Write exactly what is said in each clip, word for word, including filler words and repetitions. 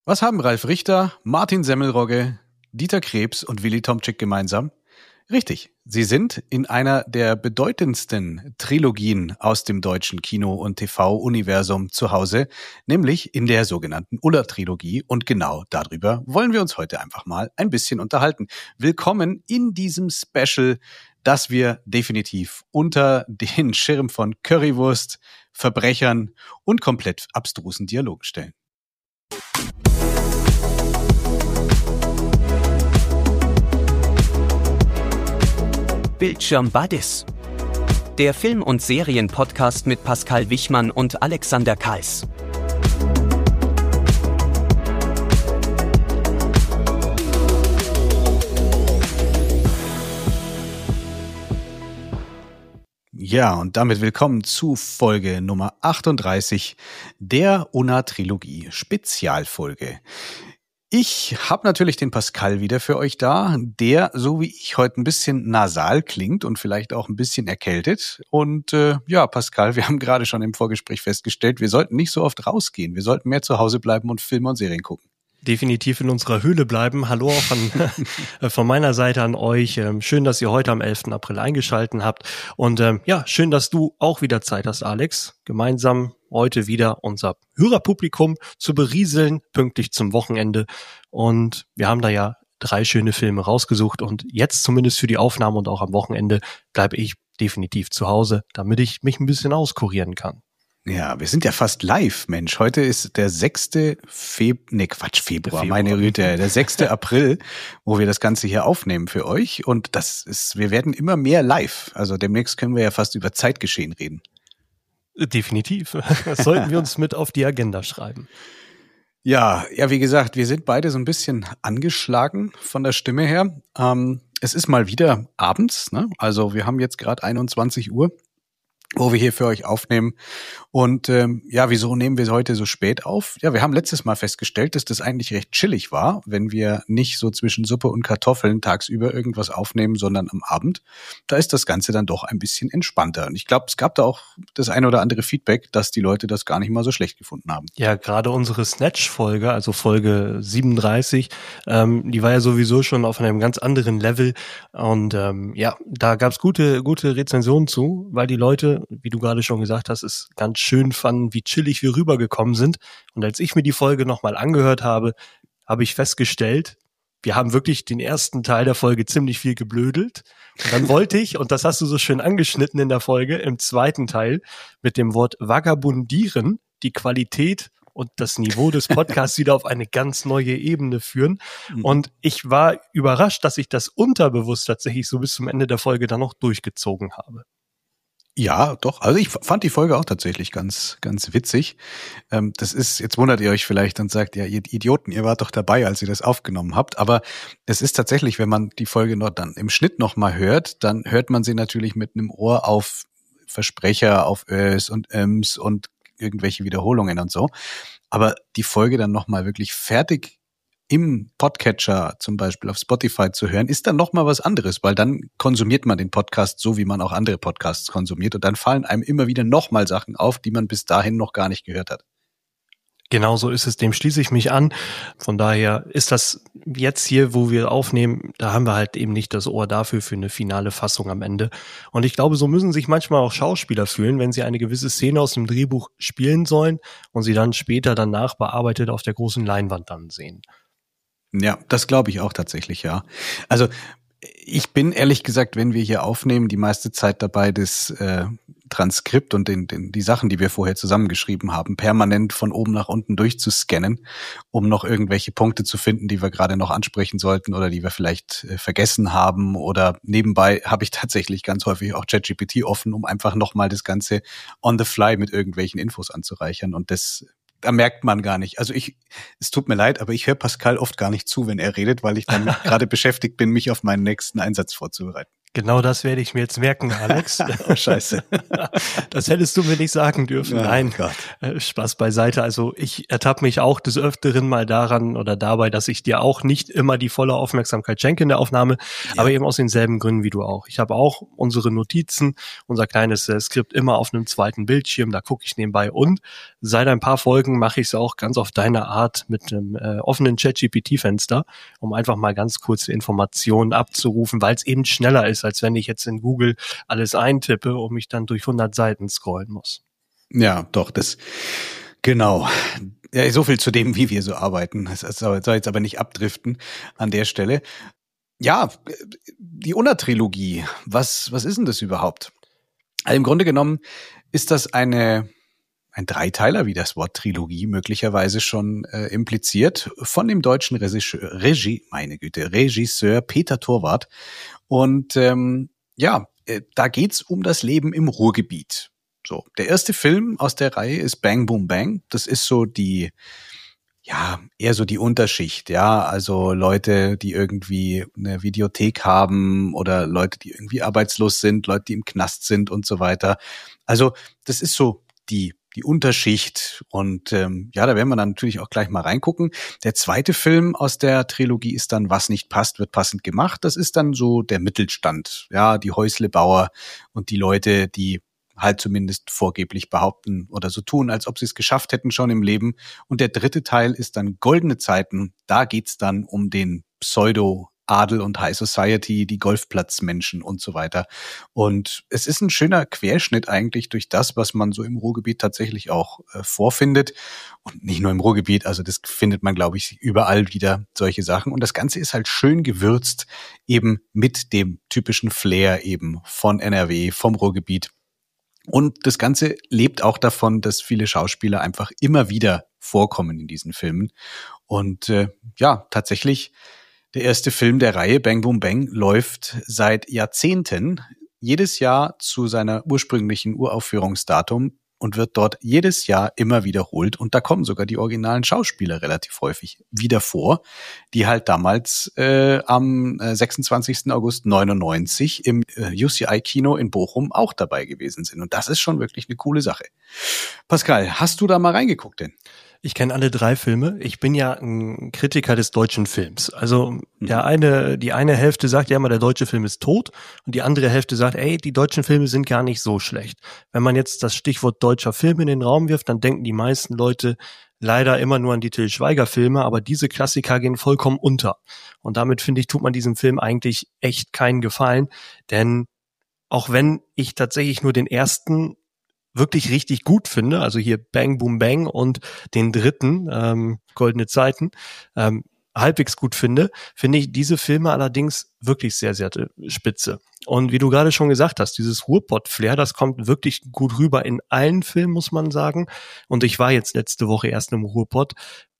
Was haben Ralf Richter, Martin Semmelrogge, Dieter Krebs und Willy Tomczyk gemeinsam? Richtig, sie sind in einer der bedeutendsten Trilogien aus dem deutschen Kino- und T V-Universum zu Hause, nämlich in der sogenannten Uller-Trilogie. Und genau darüber wollen wir uns heute einfach mal ein bisschen unterhalten. Willkommen in diesem Special, das wir definitiv unter den Schirm von Currywurst, Verbrechern und komplett abstrusen Dialogen stellen. Bildschirm Buddies. Der Film- und Serien-Podcast mit Pascal Wichmann und Alexander Kals. Ja, und damit willkommen zu Folge Nummer achtunddreißig der Unna-Trilogie Spezialfolge. Ich habe natürlich den Pascal wieder für euch da, der, so wie ich, heute ein bisschen nasal klingt und vielleicht auch ein bisschen erkältet. Und äh, ja, Pascal, wir haben gerade schon im Vorgespräch festgestellt, wir sollten nicht so oft rausgehen. Wir sollten mehr zu Hause bleiben und Filme und Serien gucken. Definitiv in unserer Höhle bleiben. Hallo auch von, von meiner Seite an euch. Schön, dass ihr heute am elften April eingeschaltet habt. Und ähm, ja, schön, dass du auch wieder Zeit hast, Alex. Gemeinsam heute wieder unser Hörerpublikum zu berieseln, pünktlich zum Wochenende. Und wir haben da ja drei schöne Filme rausgesucht. Und jetzt zumindest für die Aufnahme und auch am Wochenende bleibe ich definitiv zu Hause, damit ich mich ein bisschen auskurieren kann. Ja, wir sind ja fast live, Mensch. Heute ist der sechste Februar, nee, Quatsch, Februar, Februar. meine Güte, der sechste April, wo wir das Ganze hier aufnehmen für euch. Und das ist, wir werden immer mehr live. Also demnächst können wir ja fast über Zeitgeschehen reden. Definitiv. Das sollten wir uns mit auf die Agenda schreiben. Ja, ja, wie gesagt, wir sind beide so ein bisschen angeschlagen von der Stimme her. Ähm, es ist mal wieder abends, ne? Also wir haben jetzt gerade einundzwanzig Uhr. Wo wir hier für euch aufnehmen. Und ähm, ja, wieso nehmen wir heute so spät auf? Ja, wir haben letztes Mal festgestellt, dass das eigentlich recht chillig war, wenn wir nicht so zwischen Suppe und Kartoffeln tagsüber irgendwas aufnehmen, sondern am Abend. Da ist das Ganze dann doch ein bisschen entspannter. Und ich glaube, es gab da auch das ein oder andere Feedback, dass die Leute das gar nicht mal so schlecht gefunden haben. Ja, gerade unsere Snatch-Folge, also Folge siebenunddreißig, ähm, die war ja sowieso schon auf einem ganz anderen Level. Und ähm, ja, da gab's gute, gute Rezensionen zu, weil die Leute, wie du gerade schon gesagt hast, es ganz schön fanden, wie chillig wir rübergekommen sind. Und als ich mir die Folge nochmal angehört habe, habe ich festgestellt, wir haben wirklich den ersten Teil der Folge ziemlich viel geblödelt. Und dann wollte ich, und das hast du so schön angeschnitten in der Folge, im zweiten Teil mit dem Wort vagabundieren, die Qualität und das Niveau des Podcasts wieder auf eine ganz neue Ebene führen. Mhm. Und ich war überrascht, dass ich das unterbewusst tatsächlich so bis zum Ende der Folge dann noch durchgezogen habe. Ja, doch. Also ich fand die Folge auch tatsächlich ganz, ganz witzig. Ähm, das ist, jetzt wundert ihr euch vielleicht und sagt, ja, ihr Idioten, ihr wart doch dabei, als ihr das aufgenommen habt. Aber es ist tatsächlich, wenn man die Folge noch dann im Schnitt nochmal hört, dann hört man sie natürlich mit einem Ohr auf Versprecher, auf Ös und Öms und irgendwelche Wiederholungen und so. Aber die Folge dann nochmal wirklich fertig im Podcatcher zum Beispiel auf Spotify zu hören, ist dann nochmal was anderes, weil dann konsumiert man den Podcast so, wie man auch andere Podcasts konsumiert und dann fallen einem immer wieder nochmal Sachen auf, die man bis dahin noch gar nicht gehört hat. Genau so ist es, dem schließe ich mich an. Von daher ist das jetzt hier, wo wir aufnehmen, da haben wir halt eben nicht das Ohr dafür für eine finale Fassung am Ende. Und ich glaube, so müssen sich manchmal auch Schauspieler fühlen, wenn sie eine gewisse Szene aus dem Drehbuch spielen sollen und sie dann später danach bearbeitet auf der großen Leinwand dann sehen. Ja, das glaube ich auch tatsächlich, ja. Also ich bin ehrlich gesagt, wenn wir hier aufnehmen, die meiste Zeit dabei, das äh, Transkript und den, den, die Sachen, die wir vorher zusammengeschrieben haben, permanent von oben nach unten durchzuscannen, um noch irgendwelche Punkte zu finden, die wir gerade noch ansprechen sollten oder die wir vielleicht äh, vergessen haben. Oder nebenbei habe ich tatsächlich ganz häufig auch ChatGPT offen, um einfach nochmal das Ganze on the fly mit irgendwelchen Infos anzureichern. Und das da merkt man gar nicht. Also ich, es tut mir leid, aber ich höre Pascal oft gar nicht zu, wenn er redet, weil ich dann gerade beschäftigt bin, mich auf meinen nächsten Einsatz vorzubereiten. Genau das werde ich mir jetzt merken, Alex. Oh, scheiße. Das hättest du mir nicht sagen dürfen. Ja, Nein, Gott. äh, Spaß beiseite. Also ich ertappe mich auch des Öfteren mal daran oder dabei, dass ich dir auch nicht immer die volle Aufmerksamkeit schenke in der Aufnahme, ja. aber eben aus denselben Gründen wie du auch. Ich habe auch unsere Notizen, unser kleines äh, Skript immer auf einem zweiten Bildschirm, da gucke ich nebenbei und seit ein paar Folgen mache ich es auch ganz auf deine Art mit einem äh, offenen Chat-G P T-Fenster, um einfach mal ganz kurze Informationen abzurufen, weil es eben schneller ist, als wenn ich jetzt in Google alles eintippe und mich dann durch hundert Seiten scrollen muss. Ja, doch, das, genau. Ja, so viel zu dem, wie wir so arbeiten. Das soll jetzt aber nicht abdriften an der Stelle. Ja, die Unna-Trilogie, was, was ist denn das überhaupt? Also im Grunde genommen ist das eine, ein Dreiteiler, wie das Wort Trilogie möglicherweise schon äh, impliziert, von dem deutschen Regisseur, Regie, meine Güte, Regisseur Peter Torwart. Und ähm, ja, äh, da geht's um das Leben im Ruhrgebiet. So, der erste Film aus der Reihe ist Bang Boom Bang. Das ist so die, ja, eher so die Unterschicht, ja, also Leute, die irgendwie eine Videothek haben oder Leute, die irgendwie arbeitslos sind, Leute, die im Knast sind und so weiter. Also das ist so die die Unterschicht und ähm, ja, da werden wir dann natürlich auch gleich mal reingucken. Der zweite Film aus der Trilogie ist dann Was nicht passt, wird passend gemacht. Das ist dann so der Mittelstand, ja, die Häuslebauer und die Leute, die halt zumindest vorgeblich behaupten oder so tun, als ob sie es geschafft hätten schon im Leben. Und der dritte Teil ist dann Goldene Zeiten. Da geht's dann um den Pseudo Adel und High Society, die Golfplatzmenschen und so weiter. Und es ist ein schöner Querschnitt eigentlich durch das, was man so im Ruhrgebiet tatsächlich auch äh, vorfindet. Und nicht nur im Ruhrgebiet, also das findet man, glaube ich, überall wieder solche Sachen. Und das Ganze ist halt schön gewürzt, eben mit dem typischen Flair eben von N R W, vom Ruhrgebiet. Und das Ganze lebt auch davon, dass viele Schauspieler einfach immer wieder vorkommen in diesen Filmen. Und äh, ja, tatsächlich der erste Film der Reihe, Bang Boom Bang, läuft seit Jahrzehnten jedes Jahr zu seiner ursprünglichen Uraufführungsdatum und wird dort jedes Jahr immer wiederholt. Und da kommen sogar die originalen Schauspieler relativ häufig wieder vor, die halt damals äh, am äh, sechsundzwanzigsten August neunundneunzig im äh, U C I-Kino in Bochum auch dabei gewesen sind. Und das ist schon wirklich eine coole Sache. Pascal, hast du da mal reingeguckt denn? Ich kenne alle drei Filme. Ich bin ja ein Kritiker des deutschen Films. Also der eine, die eine Hälfte sagt ja immer, der deutsche Film ist tot und die andere Hälfte sagt, ey, die deutschen Filme sind gar nicht so schlecht. Wenn man jetzt das Stichwort deutscher Film in den Raum wirft, dann denken die meisten Leute leider immer nur an die Til Schweiger-Filme, aber diese Klassiker gehen vollkommen unter. Und damit, finde ich, tut man diesem Film eigentlich echt keinen Gefallen, denn auch wenn ich tatsächlich nur den ersten wirklich richtig gut finde, also hier Bang Boom Bang und den dritten, ähm, Goldene Zeiten, ähm, halbwegs gut finde, finde ich diese Filme allerdings wirklich sehr, sehr spitze. Und wie du gerade schon gesagt hast, dieses Ruhrpott-Flair, das kommt wirklich gut rüber in allen Filmen, muss man sagen. Und ich war jetzt letzte Woche erst im Ruhrpott.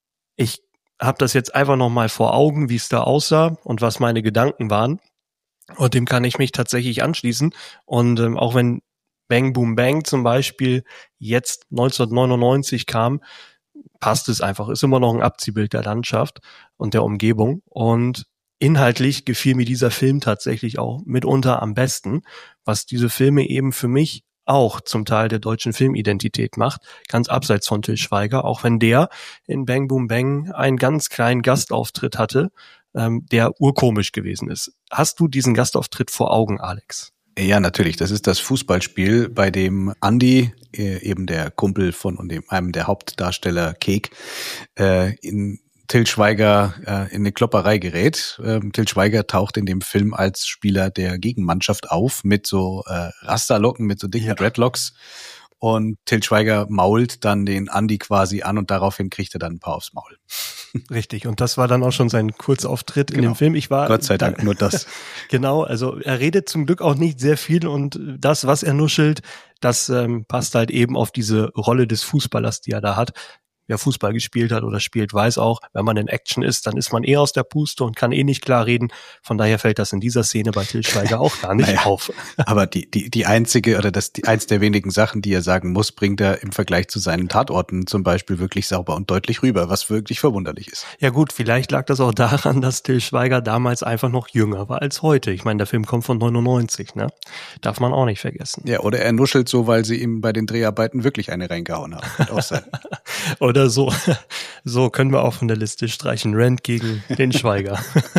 Ich habe das jetzt einfach nochmal vor Augen, wie es da aussah und was meine Gedanken waren. Und dem kann ich mich tatsächlich anschließen. Und ähm, auch wenn Bang Boom Bang zum Beispiel jetzt neunzehnhundertneunundneunzig kam, passt es einfach. Ist immer noch ein Abziehbild der Landschaft und der Umgebung. Und inhaltlich gefiel mir dieser Film tatsächlich auch mitunter am besten, was diese Filme eben für mich auch zum Teil der deutschen Filmidentität macht, ganz abseits von Til Schweiger, auch wenn der in Bang Boom Bang einen ganz kleinen Gastauftritt hatte, ähm, der urkomisch gewesen ist. Hast du diesen Gastauftritt vor Augen, Alex? Ja, natürlich. Das ist das Fußballspiel, bei dem Andy, äh, eben der Kumpel von und dem, einem der Hauptdarsteller Kek, äh, in Til Schweiger äh, in eine Klopperei gerät. Ähm, Til Schweiger taucht in dem Film als Spieler der Gegenmannschaft auf mit so äh, Rasterlocken, mit so dicken ja. Dreadlocks. Und Til Schweiger mault dann den Andy quasi an und daraufhin kriegt er dann ein paar aufs Maul. Richtig, und das war dann auch schon sein Kurzauftritt genau. in dem Film. Ich war Gott sei Dank da, nur das. Genau, also er redet zum Glück auch nicht sehr viel und das, was er nuschelt, das ähm, passt halt eben auf diese Rolle des Fußballers, die er da hat. wer Fußball gespielt hat oder spielt, weiß auch, wenn man in Action ist, dann ist man eh aus der Puste und kann eh nicht klar reden. Von daher fällt das in dieser Szene bei Til Schweiger auch gar nicht naja, auf. Aber die, die, die einzige oder das, die, eins der wenigen Sachen, die er sagen muss, bringt er im Vergleich zu seinen Tatorten zum Beispiel wirklich sauber und deutlich rüber, was wirklich verwunderlich ist. Ja gut, vielleicht lag das auch daran, dass Til Schweiger damals einfach noch jünger war als heute. Ich meine, der Film kommt von neunundneunzig, ne? Darf man auch nicht vergessen. Ja, oder er nuschelt so, weil sie ihm bei den Dreharbeiten wirklich eine reingehauen haben. Kann auch sein. Oder so. So können wir auch von der Liste streichen. Rand gegen den Schweiger.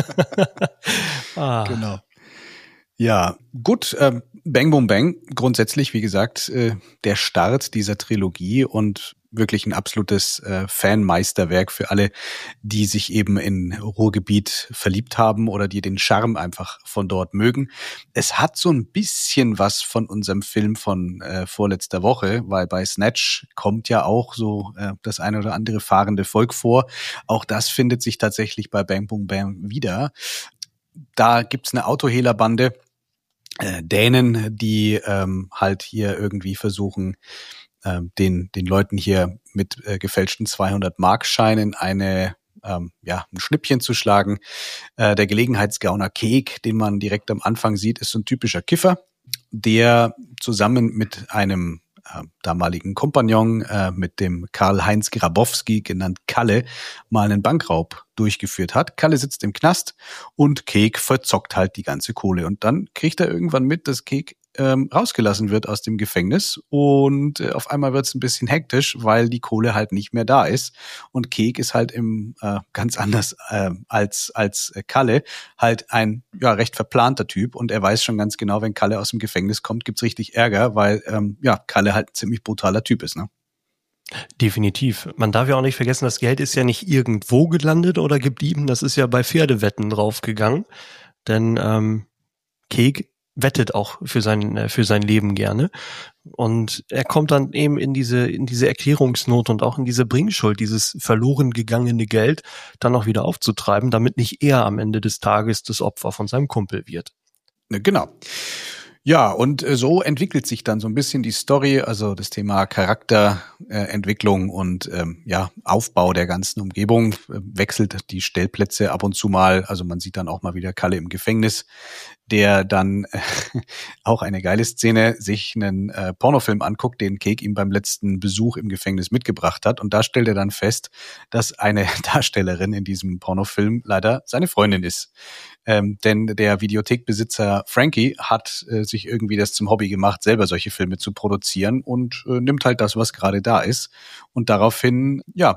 ah. Genau. Ja, gut. Ähm, Bang Boom Bang, grundsätzlich, wie gesagt, äh, der Start dieser Trilogie und wirklich ein absolutes äh, Fanmeisterwerk für alle, die sich eben in Ruhrgebiet verliebt haben oder die den Charme einfach von dort mögen. Es hat so ein bisschen was von unserem Film von äh, vorletzter Woche, weil bei Snatch kommt ja auch so äh, das eine oder andere fahrende Volk vor. Auch das findet sich tatsächlich bei Bang Boom Bang wieder. Da gibt's eine Autohehlerbande, äh, Dänen, die ähm, halt hier irgendwie versuchen, den den Leuten hier mit äh, gefälschten zweihundert-Mark-Scheinen eine ähm, ja ein Schnippchen zu schlagen. Äh, der Gelegenheitsgauner Keek, den man direkt am Anfang sieht, ist so ein typischer Kiffer, der zusammen mit einem äh, damaligen Kompagnon, äh, mit dem Karl-Heinz Grabowski, genannt Kalle, mal einen Bankraub durchgeführt hat. Kalle sitzt im Knast und Keek verzockt halt die ganze Kohle. Und dann kriegt er irgendwann mit, dass Keek Ähm, rausgelassen wird aus dem Gefängnis und äh, auf einmal wird es ein bisschen hektisch, weil die Kohle halt nicht mehr da ist und Keek ist halt im äh, ganz anders äh, als als äh, Kalle halt ein ja recht verplanter Typ und er weiß schon ganz genau, wenn Kalle aus dem Gefängnis kommt, gibt's richtig Ärger, weil ähm, ja Kalle halt ein ziemlich brutaler Typ ist, ne? Definitiv. Man darf ja auch nicht vergessen, das Geld ist ja nicht irgendwo gelandet oder geblieben, das ist ja bei Pferdewetten draufgegangen, denn ähm, Keek wettet auch für sein für sein Leben gerne und er kommt dann eben in diese in diese Erklärungsnot und auch in diese Bringschuld, dieses verloren gegangene Geld dann auch wieder aufzutreiben, damit nicht er am Ende des Tages das Opfer von seinem Kumpel wird. Genau. Ja, und äh, so entwickelt sich dann so ein bisschen die Story, also das Thema Charakterentwicklung äh, und ähm, ja Aufbau der ganzen Umgebung, äh, wechselt die Stellplätze ab und zu mal, also man sieht dann auch mal wieder Kalle im Gefängnis, der dann äh, auch eine geile Szene, sich einen äh, Pornofilm anguckt, den Keek ihm beim letzten Besuch im Gefängnis mitgebracht hat und da stellt er dann fest, dass eine Darstellerin in diesem Pornofilm leider seine Freundin ist. Ähm, denn der Videothekbesitzer Frankie hat äh, sich irgendwie das zum Hobby gemacht, selber solche Filme zu produzieren und äh, nimmt halt das, was gerade da ist. Und daraufhin, ja,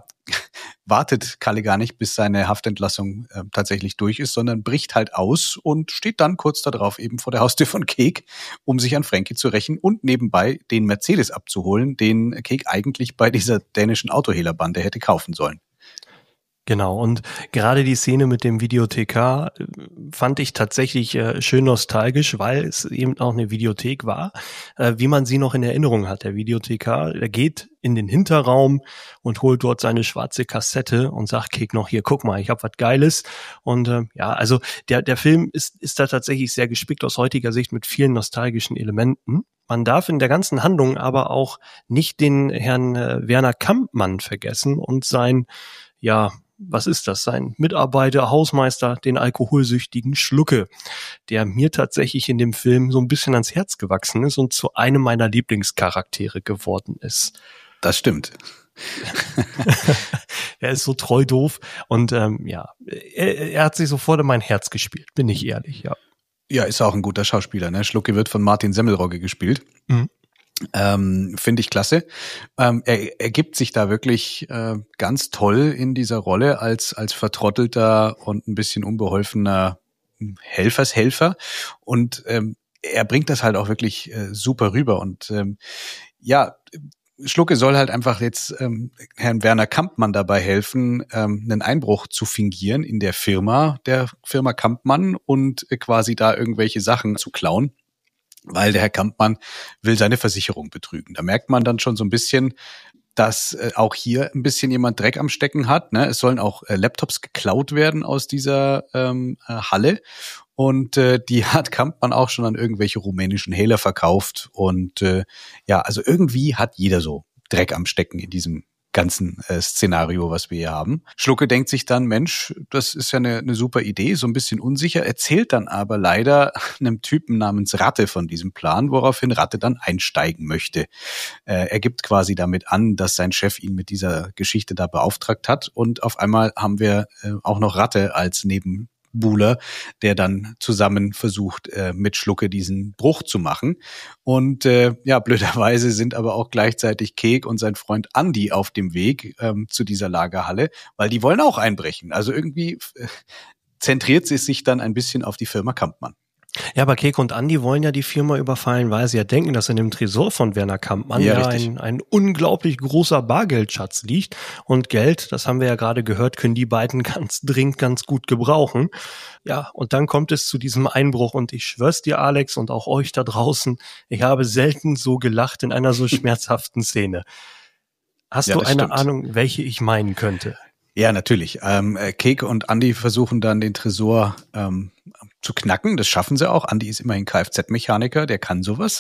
wartet Kalle gar nicht, bis seine Haftentlassung äh, tatsächlich durch ist, sondern bricht halt aus und steht dann kurz darauf eben vor der Haustür von Keek, um sich an Frankie zu rächen und nebenbei den Mercedes abzuholen, den Keek eigentlich bei dieser dänischen Autohehlerbande hätte kaufen sollen. Genau, und gerade die Szene mit dem Videothekar fand ich tatsächlich äh, schön nostalgisch, weil es eben auch eine Videothek war, äh, wie man sie noch in Erinnerung hat. Der Videothekar, der geht in den Hinterraum und holt dort seine schwarze Kassette und sagt Keek noch, hier, guck mal, ich hab was Geiles. Und äh, ja, also der der Film ist ist da tatsächlich sehr gespickt aus heutiger Sicht mit vielen nostalgischen Elementen. Man darf in der ganzen Handlung aber auch nicht den Herrn äh, Werner Kampmann vergessen und sein, ja, was ist das, sein Mitarbeiter, Hausmeister, den alkoholsüchtigen Schlucke, der mir tatsächlich in dem Film so ein bisschen ans Herz gewachsen ist und zu einem meiner Lieblingscharaktere geworden ist. Das stimmt. Er ist so treu doof und ähm, ja, er, er hat sich sofort in mein Herz gespielt, bin ich ehrlich, ja. Ja, ist auch ein guter Schauspieler, ne? Schlucke wird von Martin Semmelrogge gespielt. Mhm. Ähm, finde ich klasse. Ähm, er, er gibt sich da wirklich äh, ganz toll in dieser Rolle als als vertrottelter und ein bisschen unbeholfener Helfershelfer und ähm, er bringt das halt auch wirklich äh, super rüber und ähm, ja, Schlucke soll halt einfach jetzt ähm, Herrn Werner Kampmann dabei helfen, ähm, einen Einbruch zu fingieren in der Firma, der Firma Kampmann und äh, quasi da irgendwelche Sachen zu klauen. Weil der Herr Kampmann will seine Versicherung betrügen. Da merkt man dann schon so ein bisschen, dass äh, auch hier ein bisschen jemand Dreck am Stecken hat. Ne? Es sollen auch äh, Laptops geklaut werden aus dieser ähm, äh, Halle. Und äh, die hat Kampmann auch schon an irgendwelche rumänischen Hehler verkauft. Und äh, ja, also irgendwie hat jeder so Dreck am Stecken in diesem ganzen äh, Szenario, was wir hier haben. Schlucke denkt sich dann, Mensch, das ist ja eine, eine super Idee, so ein bisschen unsicher, erzählt dann aber leider einem Typen namens Ratte von diesem Plan, woraufhin Ratte dann einsteigen möchte. Äh, er gibt quasi damit an, dass sein Chef ihn mit dieser Geschichte da beauftragt hat und auf einmal haben wir äh, auch noch Ratte als Neben Buhler, der dann zusammen versucht, äh, mit Schlucke diesen Bruch zu machen. Und äh, ja, blöderweise sind aber auch gleichzeitig Kek und sein Freund Andi auf dem Weg ähm, zu dieser Lagerhalle, weil die wollen auch einbrechen. Also irgendwie äh, zentriert sie sich dann ein bisschen auf die Firma Kampmann. Ja, aber Kek und Andi wollen ja die Firma überfallen, weil sie ja denken, dass in dem Tresor von Werner Kampmann ja, ja ein, ein unglaublich großer Bargeldschatz liegt. Und Geld, das haben wir ja gerade gehört, können die beiden ganz dringend, ganz gut gebrauchen. Ja, und dann kommt es zu diesem Einbruch. Und ich schwör's dir, Alex, und auch euch da draußen, ich habe selten so gelacht in einer so schmerzhaften Szene. Hast ja, du eine stimmt. Ahnung, welche ich meinen könnte? Ja, natürlich. Ähm, Kek und Andi versuchen dann den Tresor ähm, zu knacken. Das schaffen sie auch. Andi ist immerhin Kfz-Mechaniker, der kann sowas.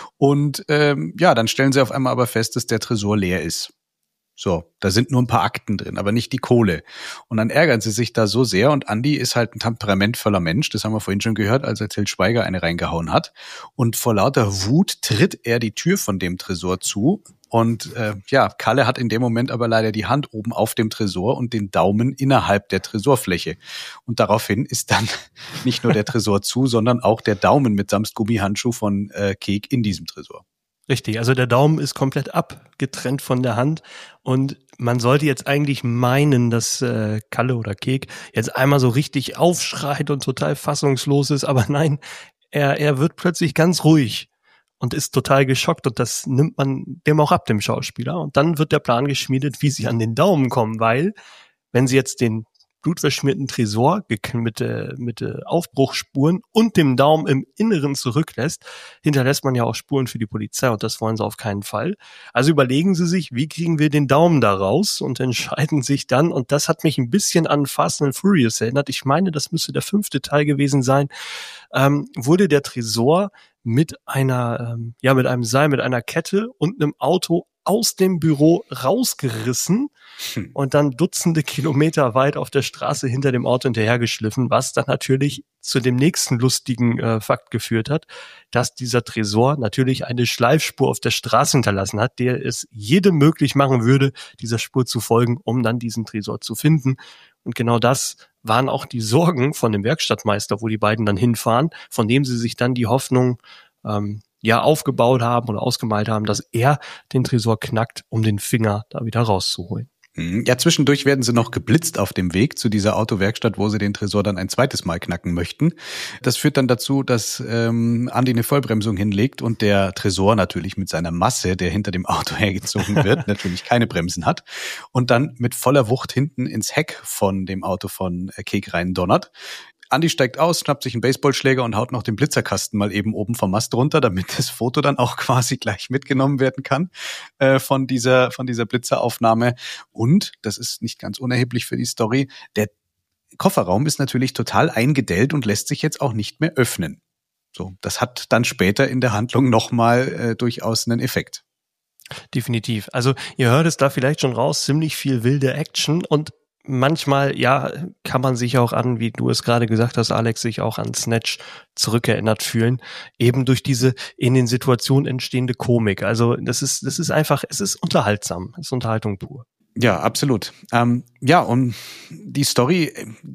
Und ähm, ja, dann stellen sie auf einmal aber fest, dass der Tresor leer ist. So, da sind nur ein paar Akten drin, aber nicht die Kohle. Und dann ärgern sie sich da so sehr. Und Andi ist halt ein temperamentvoller Mensch. Das haben wir vorhin schon gehört, als er Til Schweiger eine reingehauen hat. Und vor lauter Wut tritt er die Tür von dem Tresor zu. Und äh, ja, Kalle hat in dem Moment aber leider die Hand oben auf dem Tresor und den Daumen innerhalb der Tresorfläche. Und daraufhin ist dann nicht nur der Tresor zu, sondern auch der Daumen mitsamt Gummihandschuh von äh, Kek in diesem Tresor. Richtig, also der Daumen ist komplett abgetrennt von der Hand und man sollte jetzt eigentlich meinen, dass äh, Kalle oder Kek jetzt einmal so richtig aufschreit und total fassungslos ist, aber nein, er er wird plötzlich ganz ruhig und ist total geschockt und das nimmt man dem auch ab, dem Schauspieler. Und dann wird der Plan geschmiedet, wie sie an den Daumen kommen, weil wenn sie jetzt den blutverschmierten Tresor mit, äh, mit äh, Aufbruchsspuren und dem Daumen im Inneren zurücklässt, hinterlässt man ja auch Spuren für die Polizei und das wollen sie auf keinen Fall. Also überlegen sie sich, wie kriegen wir den Daumen da raus und entscheiden sich dann, und das hat mich ein bisschen an Fast and Furious erinnert, ich meine, das müsste der fünfte Teil gewesen sein, ähm, wurde der Tresor mit einer, ähm, ja, mit einem Seil, mit einer Kette und einem Auto aus dem Büro rausgerissen hm. und dann Dutzende Kilometer weit auf der Straße hinter dem Auto hinterhergeschliffen, was dann natürlich zu dem nächsten lustigen äh, Fakt geführt hat, dass dieser Tresor natürlich eine Schleifspur auf der Straße hinterlassen hat, der es jedem möglich machen würde, dieser Spur zu folgen, um dann diesen Tresor zu finden. Und genau das waren auch die Sorgen von dem Werkstattmeister, wo die beiden dann hinfahren, von dem sie sich dann die Hoffnung ähm, ja aufgebaut haben oder ausgemalt haben, dass er den Tresor knackt, um den Finger da wieder rauszuholen. Ja, zwischendurch werden sie noch geblitzt auf dem Weg zu dieser Autowerkstatt, wo sie den Tresor dann ein zweites Mal knacken möchten. Das führt dann dazu, dass ähm, Andi eine Vollbremsung hinlegt und der Tresor natürlich mit seiner Masse, der hinter dem Auto hergezogen wird, natürlich keine Bremsen hat und dann mit voller Wucht hinten ins Heck von dem Auto von Kek rein donnert. Andi steigt aus, schnappt sich einen Baseballschläger und haut noch den Blitzerkasten mal eben oben vom Mast runter, damit das Foto dann auch quasi gleich mitgenommen werden kann äh, von dieser von dieser Blitzeraufnahme. Und, das ist nicht ganz unerheblich für die Story, der Kofferraum ist natürlich total eingedellt und lässt sich jetzt auch nicht mehr öffnen. So, das hat dann später in der Handlung nochmal äh, durchaus einen Effekt. Definitiv. Also ihr hört es da vielleicht schon raus, ziemlich viel wilde Action und manchmal, ja, kann man sich auch an, wie du es gerade gesagt hast, Alex, sich auch an Snatch zurückerinnert fühlen, eben durch diese in den Situationen entstehende Komik. Also das ist, das ist einfach, es ist unterhaltsam, es ist Unterhaltung pur. Ja, absolut. Ähm, ja, und die Story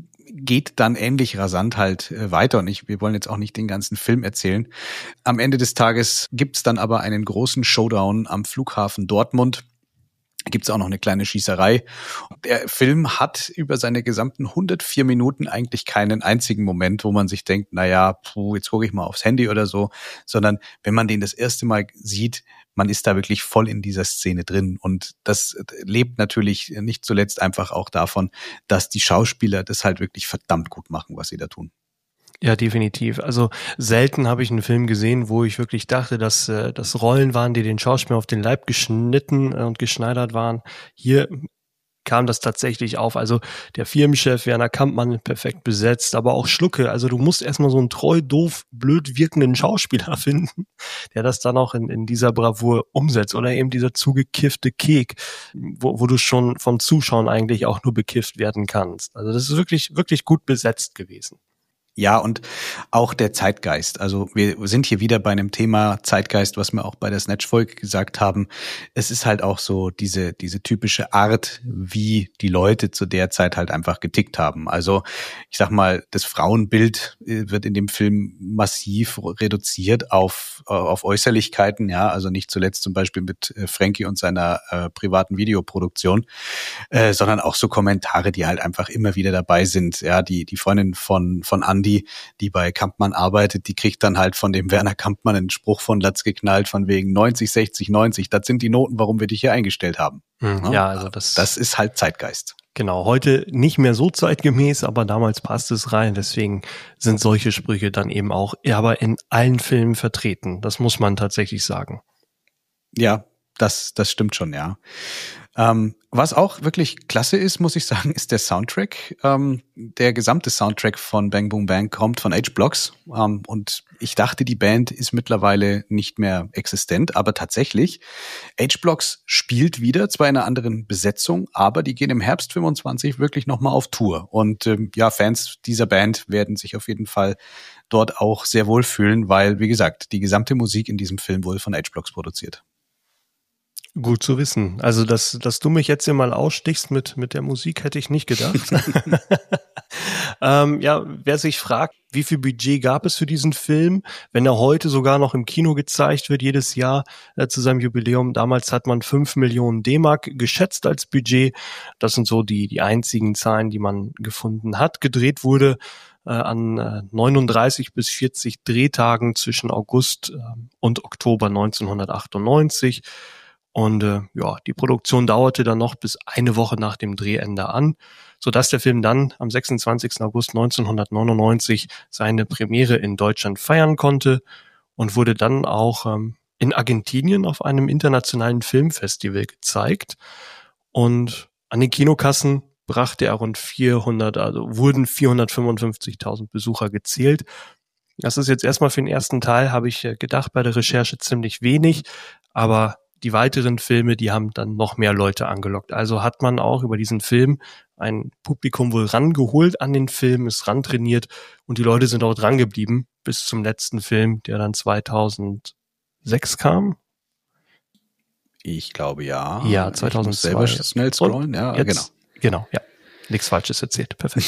geht dann ähnlich rasant halt äh, weiter und ich, wir wollen jetzt auch nicht den ganzen Film erzählen. Am Ende des Tages gibt's dann aber einen großen Showdown am Flughafen Dortmund. Gibt's auch noch eine kleine Schießerei. Der Film hat über seine gesamten hundertvier Minuten eigentlich keinen einzigen Moment, wo man sich denkt, na ja, puh, jetzt gucke ich mal aufs Handy oder so, sondern wenn man den das erste Mal sieht, man ist da wirklich voll in dieser Szene drin und das lebt natürlich nicht zuletzt einfach auch davon, dass die Schauspieler das halt wirklich verdammt gut machen, was sie da tun. Ja, definitiv. Also selten habe ich einen Film gesehen, wo ich wirklich dachte, dass äh, das Rollen waren, die den Schauspieler auf den Leib geschnitten und geschneidert waren. Hier kam das tatsächlich auf. Also der Firmenchef Werner Kampmann perfekt besetzt, aber auch Schlucke. Also du musst erstmal so einen treu, doof, blöd wirkenden Schauspieler finden, der das dann auch in, in dieser Bravour umsetzt. Oder eben dieser zugekiffte Kek, wo, wo du schon vom Zuschauen eigentlich auch nur bekifft werden kannst. Also das ist wirklich, wirklich gut besetzt gewesen. Ja, und auch der Zeitgeist. Also wir sind hier wieder bei einem Thema Zeitgeist, was wir auch bei der Snatch-Folge gesagt haben. Es ist halt auch so diese diese typische Art, wie die Leute zu der Zeit halt einfach getickt haben. Also ich sag mal, das Frauenbild wird in dem Film massiv reduziert auf auf Äußerlichkeiten, ja, also nicht zuletzt zum Beispiel mit Frankie und seiner äh, privaten Videoproduktion, äh, sondern auch so Kommentare, die halt einfach immer wieder dabei sind. Ja, die die Freundin von von Andi, die bei Kampmann arbeitet, die kriegt dann halt von dem Werner Kampmann einen Spruch von Latz geknallt von wegen neunzig, sechzig, neunzig, das sind die Noten, warum wir dich hier eingestellt haben. Hm, ja, also das, das ist halt Zeitgeist. Genau, heute nicht mehr so zeitgemäß, aber damals passt es rein, deswegen sind solche Sprüche dann eben auch aber in allen Filmen vertreten, das muss man tatsächlich sagen. Ja, das das stimmt schon, ja. Ähm, was auch wirklich klasse ist, muss ich sagen, ist der Soundtrack. Ähm, der gesamte Soundtrack von Bang Boom Bang kommt von H-Blocks. Ähm, und ich dachte, die Band ist mittlerweile nicht mehr existent, aber tatsächlich, H-Blocks spielt wieder, zwar in einer anderen Besetzung, aber die gehen im Herbst fünfundzwanzig wirklich nochmal auf Tour. Und ähm, ja, Fans dieser Band werden sich auf jeden Fall dort auch sehr wohl fühlen, weil, wie gesagt, die gesamte Musik in diesem Film wurde von H-Blocks produziert. Gut zu wissen. Also, dass, dass du mich jetzt hier mal ausstichst mit, mit der Musik, hätte ich nicht gedacht. ähm, ja, wer sich fragt, wie viel Budget gab es für diesen Film, wenn er heute sogar noch im Kino gezeigt wird, jedes Jahr äh, zu seinem Jubiläum. Damals hat man fünf Millionen D-Mark geschätzt als Budget. Das sind so die, die einzigen Zahlen, die man gefunden hat. Gedreht wurde äh, an äh, neununddreißig bis vierzig Drehtagen zwischen August äh, und Oktober neunzehnhundertachtundneunzig. Und äh, ja, die Produktion dauerte dann noch bis eine Woche nach dem Drehende an, sodass der Film dann am sechsundzwanzigsten August neunzehnhundertneunundneunzig seine Premiere in Deutschland feiern konnte und wurde dann auch ähm, in Argentinien auf einem internationalen Filmfestival gezeigt. Und an den Kinokassen brachte er rund vierhundert, also wurden vierhundertfünfundfünfzigtausend Besucher gezählt. Das ist jetzt erstmal für den ersten Teil, habe ich gedacht, bei der Recherche ziemlich wenig, aber die weiteren Filme, die haben dann noch mehr Leute angelockt. Also hat man auch über diesen Film ein Publikum wohl rangeholt an den Film, ist rantrainiert und die Leute sind auch dran geblieben bis zum letzten Film, der dann zweitausendsechs kam. Ich glaube, ja. Ja, zweitausendzwei. Ich muss selber schnell scrollen, ja, jetzt, genau. Genau, ja. Nichts Falsches erzählt, perfekt.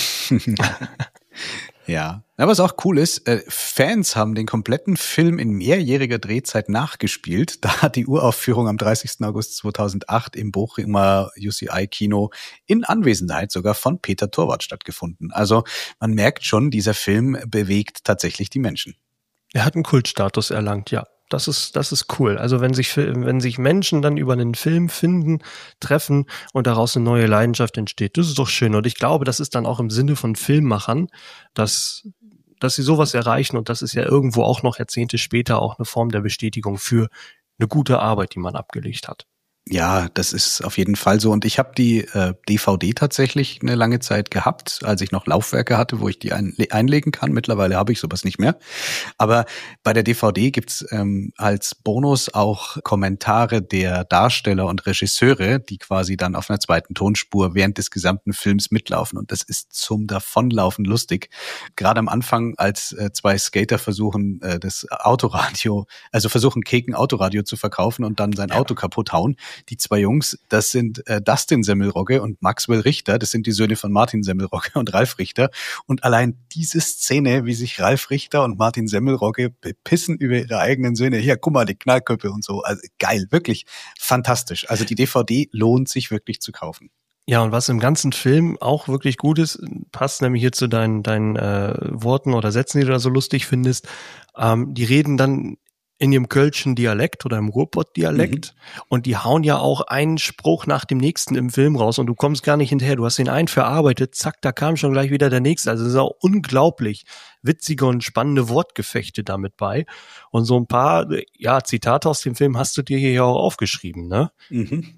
Ja, aber was auch cool ist, äh, Fans haben den kompletten Film in mehrjähriger Drehzeit nachgespielt. Da hat die Uraufführung am dreißigsten August zweitausendacht im Bochumer U C I-Kino in Anwesenheit sogar von Peter Torwart stattgefunden. Also man merkt schon, dieser Film bewegt tatsächlich die Menschen. Er hat einen Kultstatus erlangt, ja. Das ist, das ist cool. Also wenn sich, wenn sich Menschen dann über einen Film finden, treffen und daraus eine neue Leidenschaft entsteht, das ist doch schön. Und ich glaube, das ist dann auch im Sinne von Filmemachern, dass, dass sie sowas erreichen. Und das ist ja irgendwo auch noch Jahrzehnte später auch eine Form der Bestätigung für eine gute Arbeit, die man abgelegt hat. Ja, das ist auf jeden Fall so. Und ich habe die äh, D V D tatsächlich eine lange Zeit gehabt, als ich noch Laufwerke hatte, wo ich die ein, einlegen kann. Mittlerweile habe ich sowas nicht mehr. Aber bei der D V D gibt's ähm, als Bonus auch Kommentare der Darsteller und Regisseure, die quasi dann auf einer zweiten Tonspur während des gesamten Films mitlaufen. Und das ist zum Davonlaufen lustig. Gerade am Anfang, als äh, zwei Skater versuchen, äh, das Autoradio, also versuchen, Keken Autoradio zu verkaufen und dann sein ja. Auto kaputt hauen. Die zwei Jungs, das sind äh, Dustin Semmelrogge und Maxwell Richter, das sind die Söhne von Martin Semmelrogge und Ralf Richter. Und allein diese Szene, wie sich Ralf Richter und Martin Semmelrogge bepissen über ihre eigenen Söhne. Hier, guck mal, die Knallköpfe und so. Also geil, wirklich fantastisch. Also die D V D lohnt sich wirklich zu kaufen. Ja, und was im ganzen Film auch wirklich gut ist, passt nämlich hier zu deinen, deinen äh, Worten oder Sätzen, die du da so lustig findest. Ähm, die reden dann in ihrem kölschen Dialekt oder im Ruhrpott-Dialekt mhm. und die hauen ja auch einen Spruch nach dem nächsten im Film raus und du kommst gar nicht hinterher. Du hast den einen verarbeitet, zack, da kam schon gleich wieder der nächste. Also es ist auch unglaublich witzige und spannende Wortgefechte damit bei. Und so ein paar ja Zitate aus dem Film hast du dir hier ja auch aufgeschrieben, ne? Mhm.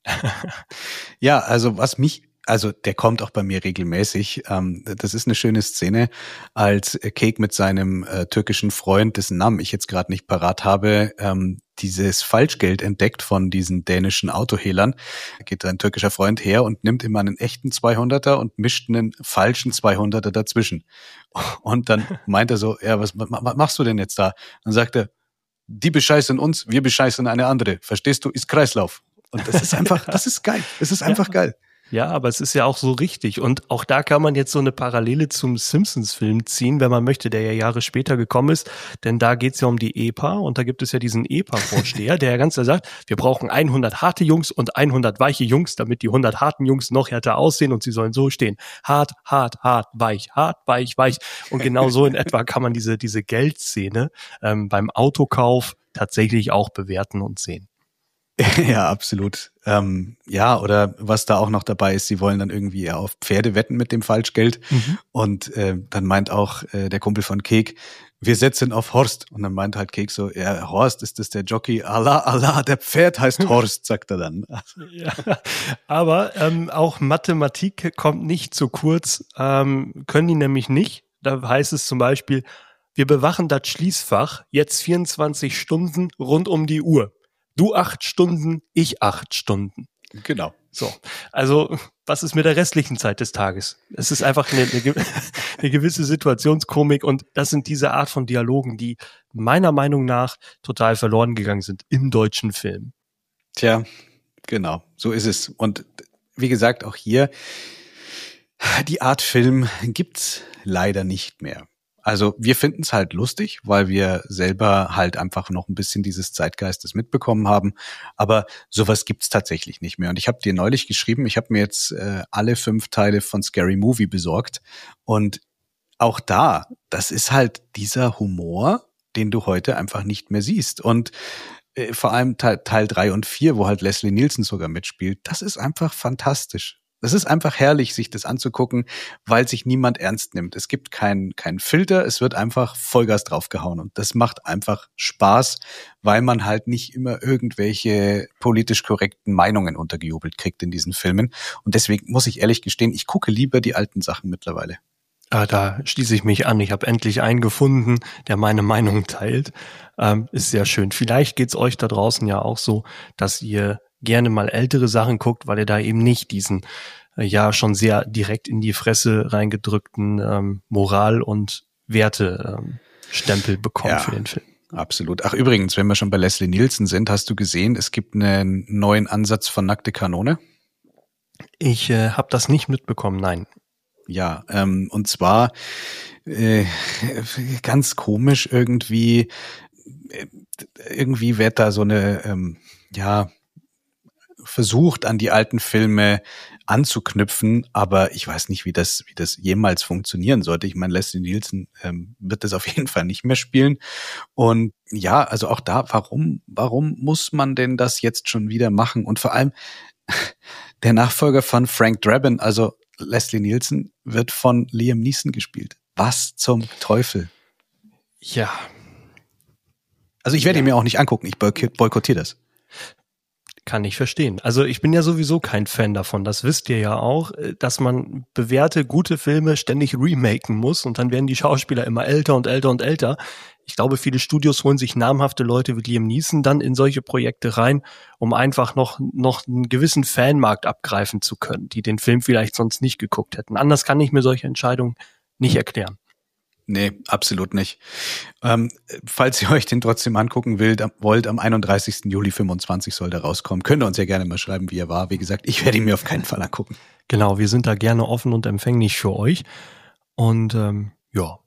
Ja, also was mich, also der kommt auch bei mir regelmäßig. Ähm, das ist eine schöne Szene, als Cake mit seinem äh, türkischen Freund, dessen Namen ich jetzt gerade nicht parat habe, ähm, dieses Falschgeld entdeckt von diesen dänischen Autohehlern. Da geht ein türkischer Freund her und nimmt immer einen echten zweihunderter und mischt einen falschen zweihunderter dazwischen. Und dann meint er so, ja, was, was machst du denn jetzt da? Dann sagt er, die bescheißen uns, wir bescheißen eine andere. Verstehst du? Ist Kreislauf. Und das ist einfach, das ist geil. Es ist einfach ja. geil. Ja, aber es ist ja auch so richtig. Und auch da kann man jetzt so eine Parallele zum Simpsons-Film ziehen, wenn man möchte, der ja Jahre später gekommen ist. Denn da geht's ja um die E P A und da gibt es ja diesen E P A-Vorsteher, der ja ganz klar sagt, wir brauchen hundert harte Jungs und hundert weiche Jungs, damit die hundert harten Jungs noch härter aussehen und sie sollen so stehen. Hart, hart, hart, weich, hart, weich, weich. Und genau so in etwa kann man diese, diese Geldszene ähm, beim Autokauf tatsächlich auch bewerten und sehen. Ja, absolut. Ähm, ja, oder was da auch noch dabei ist, sie wollen dann irgendwie auf Pferde wetten mit dem Falschgeld. Mhm. Und äh, dann meint auch äh, der Kumpel von Kek, wir setzen auf Horst. Und dann meint halt Kek so, ja, Horst, ist das der Jockey? Allah, Allah, der Pferd heißt Horst, sagt er dann. Ja, aber ähm, auch Mathematik kommt nicht zu kurz, ähm, können die nämlich nicht. Da heißt es zum Beispiel, wir bewachen das Schließfach jetzt vierundzwanzig Stunden rund um die Uhr. Du acht Stunden, ich acht Stunden. Genau. So, also was ist mit der restlichen Zeit des Tages? Es ist einfach eine, eine, eine gewisse Situationskomik und das sind diese Art von Dialogen, die meiner Meinung nach total verloren gegangen sind im deutschen Film. Tja, genau, so ist es. Und wie gesagt, auch hier, die Art Film gibt's leider nicht mehr. Also wir finden es halt lustig, weil wir selber halt einfach noch ein bisschen dieses Zeitgeistes mitbekommen haben. Aber sowas gibt's tatsächlich nicht mehr. Und ich habe dir neulich geschrieben, ich habe mir jetzt äh, alle fünf Teile von Scary Movie besorgt. Und auch da, das ist halt dieser Humor, den du heute einfach nicht mehr siehst. Und äh, vor allem Teil, Teil drei und vier, wo halt Leslie Nielsen sogar mitspielt, das ist einfach fantastisch. Es ist einfach herrlich, sich das anzugucken, weil sich niemand ernst nimmt. Es gibt keinen keinen Filter, es wird einfach Vollgas draufgehauen. Und das macht einfach Spaß, weil man halt nicht immer irgendwelche politisch korrekten Meinungen untergejubelt kriegt in diesen Filmen. Und deswegen muss ich ehrlich gestehen, ich gucke lieber die alten Sachen mittlerweile. Ah, da schließe ich mich an. Ich habe endlich einen gefunden, der meine Meinung teilt. Ähm, ist sehr schön. Vielleicht geht's euch da draußen ja auch so, dass ihr gerne mal ältere Sachen guckt, weil ihr da eben nicht diesen äh, ja schon sehr direkt in die Fresse reingedrückten ähm, Moral- und Werte-Stempel ähm, bekommt ja, für den Film. Absolut. Ach übrigens, wenn wir schon bei Leslie Nielsen sind, hast du gesehen, es gibt einen neuen Ansatz von Nackte Kanone? Ich äh, habe das nicht mitbekommen, nein. Ja, ähm, und zwar äh, ganz komisch irgendwie, äh, irgendwie wird da so eine, ähm, ja, versucht an die alten Filme anzuknüpfen, aber ich weiß nicht, wie das, wie das jemals funktionieren sollte. Ich meine, Leslie Nielsen ähm, wird das auf jeden Fall nicht mehr spielen. Und ja, also auch da, warum, warum muss man denn das jetzt schon wieder machen? Und vor allem der Nachfolger von Frank Drabin, also Leslie Nielsen, wird von Liam Neeson gespielt. Was zum Teufel? Ja. Also ich werde ja. ihn mir auch nicht angucken. Ich boykottiere das. Kann ich verstehen. Also ich bin ja sowieso kein Fan davon. Das wisst ihr ja auch, dass man bewährte, gute Filme ständig remaken muss und dann werden die Schauspieler immer älter und älter und älter. Ich glaube, viele Studios holen sich namhafte Leute wie Liam Neeson dann in solche Projekte rein, um einfach noch noch einen gewissen Fanmarkt abgreifen zu können, die den Film vielleicht sonst nicht geguckt hätten. Anders kann ich mir solche Entscheidungen nicht erklären. Nee, absolut nicht. Ähm, falls ihr euch den trotzdem angucken wollt, wollt, am einunddreißigsten Juli fünfundzwanzig soll der rauskommen. Könnt ihr uns ja gerne mal schreiben, wie er war. Wie gesagt, ich werde ihn mir auf keinen Fall angucken. Genau, wir sind da gerne offen und empfänglich für euch. Und ähm, ja.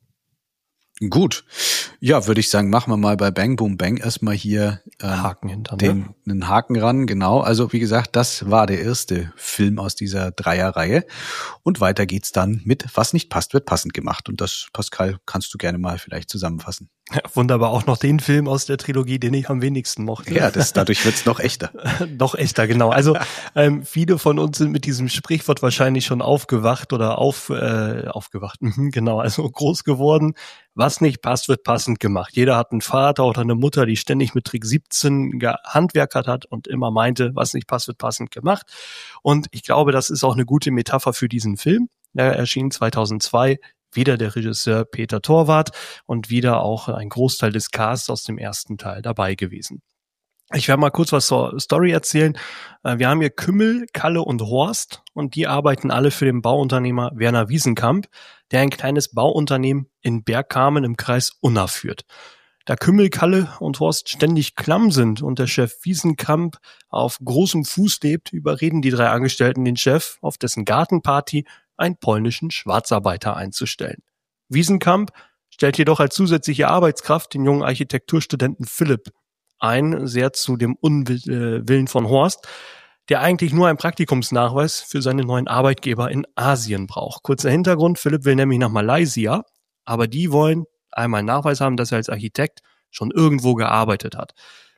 Gut. Ja, würde ich sagen, machen wir mal bei Bang Boom Bang erstmal hier ähm, Haken hinter, den ne? einen Haken ran. Genau. Also wie gesagt, das war der erste Film aus dieser Dreierreihe. Und weiter geht's dann mit Was nicht passt, wird passend gemacht. Und das, Pascal, kannst du gerne mal vielleicht zusammenfassen. Ja, wunderbar, auch noch den Film aus der Trilogie, den ich am wenigsten mochte. Ja, das, dadurch wird's noch echter. Noch echter, genau. Also ähm, viele von uns sind mit diesem Sprichwort wahrscheinlich schon aufgewacht oder auf äh, aufgewacht, mhm, genau, also groß geworden. Was nicht passt, wird passend gemacht. Jeder hat einen Vater oder eine Mutter, die ständig mit Trick siebzehn gehandwerkert hat und immer meinte, was nicht passt, wird passend gemacht. Und ich glaube, das ist auch eine gute Metapher für diesen Film. Er erschien zweitausendzwei. Wieder der Regisseur Peter Torwart und wieder auch ein Großteil des Casts aus dem ersten Teil dabei gewesen. Ich werde mal kurz was zur Story erzählen. Wir haben hier Kümmel, Kalle und Horst und die arbeiten alle für den Bauunternehmer Werner Wiesenkamp, der ein kleines Bauunternehmen in Bergkamen im Kreis Unna führt. Da Kümmel, Kalle und Horst ständig klamm sind und der Chef Wiesenkamp auf großem Fuß lebt, überreden die drei Angestellten den Chef auf dessen Gartenparty einen polnischen Schwarzarbeiter einzustellen. Wiesenkamp stellt jedoch als zusätzliche Arbeitskraft den jungen Architekturstudenten Philipp ein, sehr zu dem Unwillen von Horst, der eigentlich nur einen Praktikumsnachweis für seinen neuen Arbeitgeber in Asien braucht. Kurzer Hintergrund, Philipp will nämlich nach Malaysia, aber die wollen einmal einen Nachweis haben, dass er als Architekt schon irgendwo gearbeitet hat.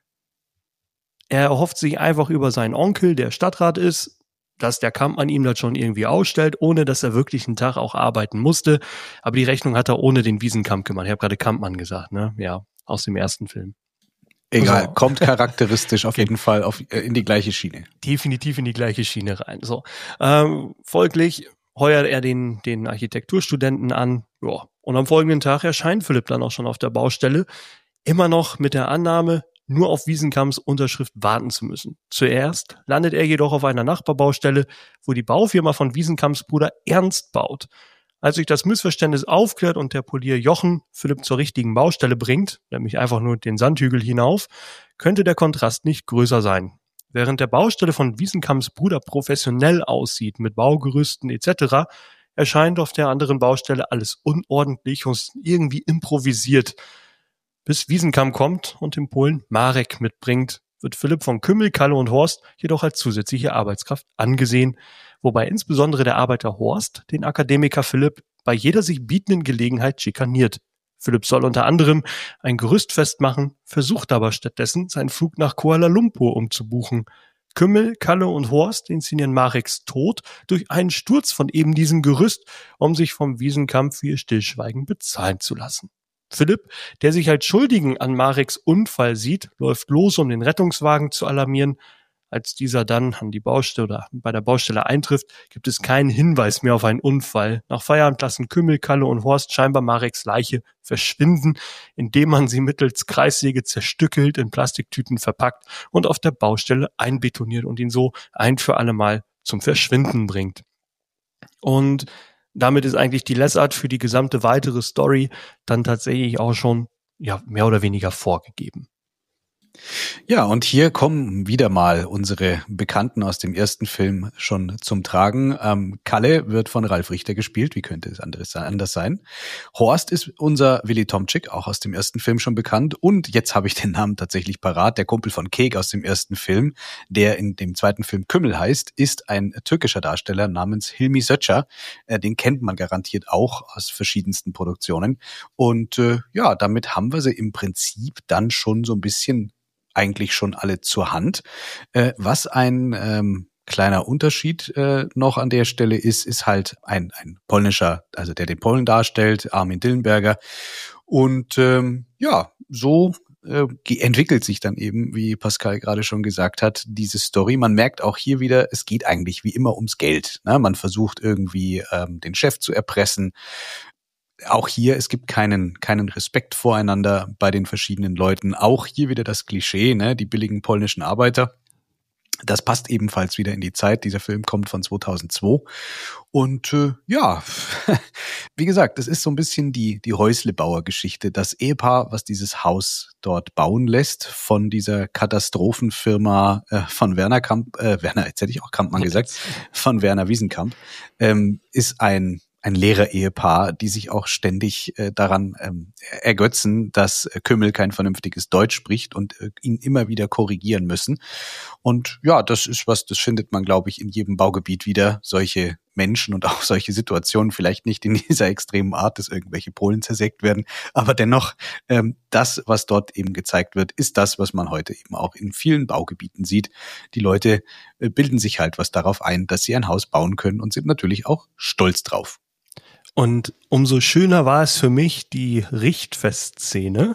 Er erhofft sich einfach über seinen Onkel, der Stadtrat ist, dass der Kampmann ihm das schon irgendwie ausstellt, ohne dass er wirklich einen Tag auch arbeiten musste. Aber die Rechnung hat er ohne den Wiesenkamp gemacht. Ich habe gerade Kampmann gesagt, ne? Ja, aus dem ersten Film. Egal, also, kommt charakteristisch auf jeden Fall auf, äh, in die gleiche Schiene. Definitiv in die gleiche Schiene rein. So, ähm, folglich heuert er den, den Architekturstudenten an. Ja. Und am folgenden Tag erscheint Philipp dann auch schon auf der Baustelle. Immer noch mit der Annahme, nur auf Wiesenkamps Unterschrift warten zu müssen. Zuerst landet er jedoch auf einer Nachbarbaustelle, wo die Baufirma von Wiesenkamps Bruder Ernst baut. Als sich das Missverständnis aufklärt und der Polier Jochen Philipp zur richtigen Baustelle bringt, nämlich einfach nur den Sandhügel hinauf, könnte der Kontrast nicht größer sein. Während der Baustelle von Wiesenkamps Bruder professionell aussieht, mit Baugerüsten et cetera, erscheint auf der anderen Baustelle alles unordentlich und irgendwie improvisiert. Bis Wiesenkamp kommt und den Polen Marek mitbringt, wird Philipp von Kümmel, Kalle und Horst jedoch als zusätzliche Arbeitskraft angesehen, wobei insbesondere der Arbeiter Horst den Akademiker Philipp bei jeder sich bietenden Gelegenheit schikaniert. Philipp soll unter anderem ein Gerüst festmachen, versucht aber stattdessen seinen Flug nach Kuala Lumpur umzubuchen. Kümmel, Kalle und Horst inszenieren Mareks Tod durch einen Sturz von eben diesem Gerüst, um sich vom Wiesenkamp für ihr Stillschweigen bezahlen zu lassen. Philipp, der sich als Schuldigen an Mareks Unfall sieht, läuft los, um den Rettungswagen zu alarmieren. Als dieser dann an die Baustelle oder bei der Baustelle eintrifft, gibt es keinen Hinweis mehr auf einen Unfall. Nach Feierabend lassen Kümmel, Kalle und Horst scheinbar Mareks Leiche verschwinden, indem man sie mittels Kreissäge zerstückelt, in Plastiktüten verpackt und auf der Baustelle einbetoniert und ihn so ein für alle Mal zum Verschwinden bringt. Und damit ist eigentlich die Lesart für die gesamte weitere Story dann tatsächlich auch schon ja mehr oder weniger vorgegeben. Ja, und hier kommen wieder mal unsere Bekannten aus dem ersten Film schon zum Tragen. Ähm, Kalle wird von Ralf Richter gespielt, wie könnte es anderes, anders sein? Horst ist unser Willy Tomczyk, auch aus dem ersten Film schon bekannt. Und jetzt habe ich den Namen tatsächlich parat, der Kumpel von Kek aus dem ersten Film, der in dem zweiten Film Kümmel heißt, ist ein türkischer Darsteller namens Hilmi Sözer. Äh, den kennt man garantiert auch aus verschiedensten Produktionen. Und äh, ja, damit haben wir sie im Prinzip dann schon so ein bisschen eigentlich schon alle zur Hand. Äh, was ein ähm, kleiner Unterschied äh, noch an der Stelle ist, ist halt ein, ein polnischer, also der den Polen darstellt, Armin Dillenberger. Und ähm, ja, so äh, entwickelt sich dann eben, wie Pascal gerade schon gesagt hat, diese Story. Man merkt auch hier wieder, es geht eigentlich wie immer ums Geld. Ne? Man versucht irgendwie ähm, den Chef zu erpressen. Auch hier, es gibt keinen keinen Respekt voreinander bei den verschiedenen Leuten. Auch hier wieder das Klischee, ne, die billigen polnischen Arbeiter. Das passt ebenfalls wieder in die Zeit. Dieser Film kommt von zweitausendzwei. Und äh, ja, wie gesagt, es ist so ein bisschen die die Häuslebauer-Geschichte. Das Ehepaar, was dieses Haus dort bauen lässt, von dieser Katastrophenfirma äh, von Werner Kamp, äh, Werner, jetzt hätte ich auch Kampmann gesagt, von Werner Wiesenkamp, ähm, ist ein ein Lehrer-Ehepaar, die sich auch ständig äh, daran ähm, ergötzen, dass äh, Kümmel kein vernünftiges Deutsch spricht und äh, ihn immer wieder korrigieren müssen. Und ja, das ist was, das findet man, glaube ich, in jedem Baugebiet wieder, solche Menschen und auch solche Situationen, vielleicht nicht in dieser extremen Art, dass irgendwelche Polen zersägt werden, aber dennoch, ähm, das, was dort eben gezeigt wird, ist das, was man heute eben auch in vielen Baugebieten sieht. Die Leute äh, bilden sich halt was darauf ein, dass sie ein Haus bauen können und sind natürlich auch stolz drauf. Und umso schöner war es für mich, die Richtfestszene,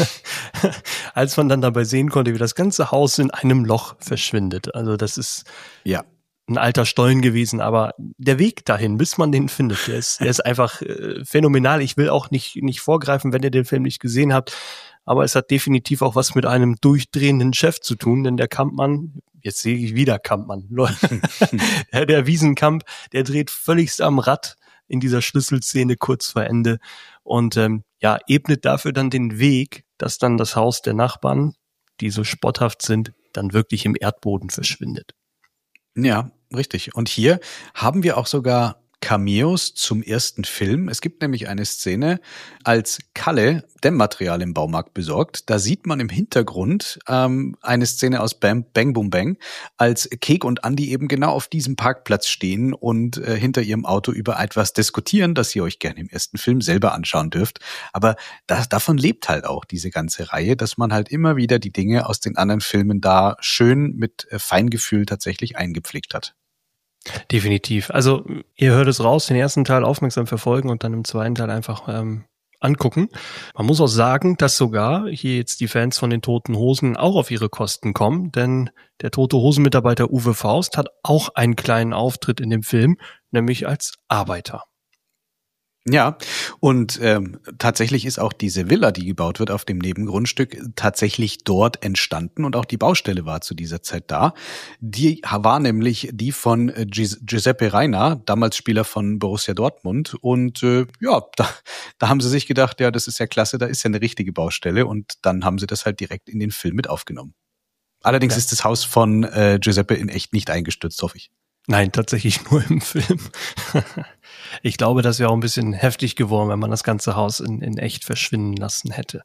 als man dann dabei sehen konnte, wie das ganze Haus in einem Loch verschwindet. Also das ist ja ein alter Stollen gewesen, aber der Weg dahin, bis man den findet, der ist, der ist einfach äh, phänomenal. Ich will auch nicht, nicht vorgreifen, wenn ihr den Film nicht gesehen habt, aber es hat definitiv auch was mit einem durchdrehenden Chef zu tun, denn der Kampmann, jetzt sehe ich wieder Kampmann, der, der Wiesenkamp, der dreht völligst am Rad in dieser Schlüsselszene kurz vor Ende und ähm, ja, ebnet dafür dann den Weg, dass dann das Haus der Nachbarn, die so spotthaft sind, dann wirklich im Erdboden verschwindet. Ja, richtig. Und hier haben wir auch sogar Cameos zum ersten Film. Es gibt nämlich eine Szene, als Kalle Dämmmaterial im Baumarkt besorgt. Da sieht man im Hintergrund ähm, eine Szene aus Bam, Bang Boom Bang, als Kek und Andi eben genau auf diesem Parkplatz stehen und äh, hinter ihrem Auto über etwas diskutieren, das ihr euch gerne im ersten Film selber anschauen dürft. Aber das, davon lebt halt auch diese ganze Reihe, dass man halt immer wieder die Dinge aus den anderen Filmen da schön mit äh, Feingefühl tatsächlich eingepflegt hat. Definitiv. Also ihr hört es raus, den ersten Teil aufmerksam verfolgen und dann im zweiten Teil einfach ähm, angucken. Man muss auch sagen, dass sogar hier jetzt die Fans von den Toten Hosen auch auf ihre Kosten kommen, denn der Tote Hosen-Mitarbeiter Uwe Faust hat auch einen kleinen Auftritt in dem Film, nämlich als Arbeiter. Ja, und ähm, tatsächlich ist auch diese Villa, die gebaut wird auf dem Nebengrundstück, tatsächlich dort entstanden und auch die Baustelle war zu dieser Zeit da. Die war nämlich die von Giuseppe Reina, damals Spieler von Borussia Dortmund und äh, ja, da, da haben sie sich gedacht, ja, das ist ja klasse, da ist ja eine richtige Baustelle und dann haben sie das halt direkt in den Film mit aufgenommen. Allerdings ja. ist das Haus von äh, Giuseppe in echt nicht eingestürzt, hoffe ich. Nein, tatsächlich nur im Film. Ich glaube, das wäre auch ein bisschen heftig geworden, wenn man das ganze Haus in, in echt verschwinden lassen hätte.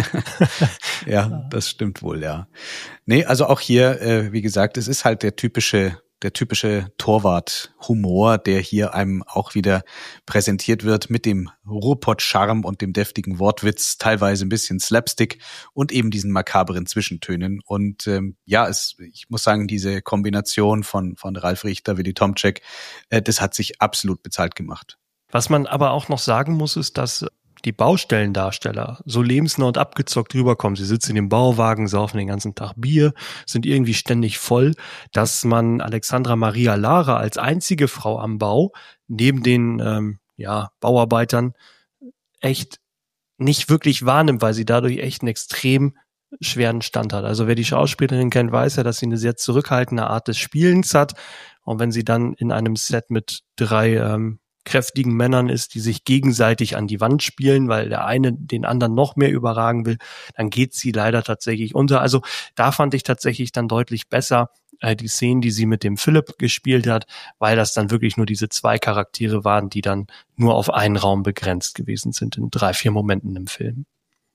Ja, das stimmt wohl, ja. Nee, also auch hier, äh, wie gesagt, es ist halt der typische der typische Torwart-Humor, der hier einem auch wieder präsentiert wird mit dem Ruhrpott-Charme und dem deftigen Wortwitz, teilweise ein bisschen Slapstick und eben diesen makabren Zwischentönen. Und ähm, ja, es, ich muss sagen, diese Kombination von von Ralf Richter, Willy Tomczak, äh, das hat sich absolut bezahlt gemacht. Was man aber auch noch sagen muss, ist, dass die Baustellendarsteller so lebensnah und abgezockt rüberkommen. Sie sitzen in dem Bauwagen, saufen den ganzen Tag Bier, sind irgendwie ständig voll, dass man Alexandra Maria Lara als einzige Frau am Bau neben den ähm, ja, Bauarbeitern echt nicht wirklich wahrnimmt, weil sie dadurch echt einen extrem schweren Stand hat. Also wer die Schauspielerin kennt, weiß ja, dass sie eine sehr zurückhaltende Art des Spielens hat. Und wenn sie dann in einem Set mit drei ähm, kräftigen Männern ist, die sich gegenseitig an die Wand spielen, weil der eine den anderen noch mehr überragen will, dann geht sie leider tatsächlich unter. Also da fand ich tatsächlich dann deutlich besser äh, die Szenen, die sie mit dem Philipp gespielt hat, weil das dann wirklich nur diese zwei Charaktere waren, die dann nur auf einen Raum begrenzt gewesen sind in drei, vier Momenten im Film.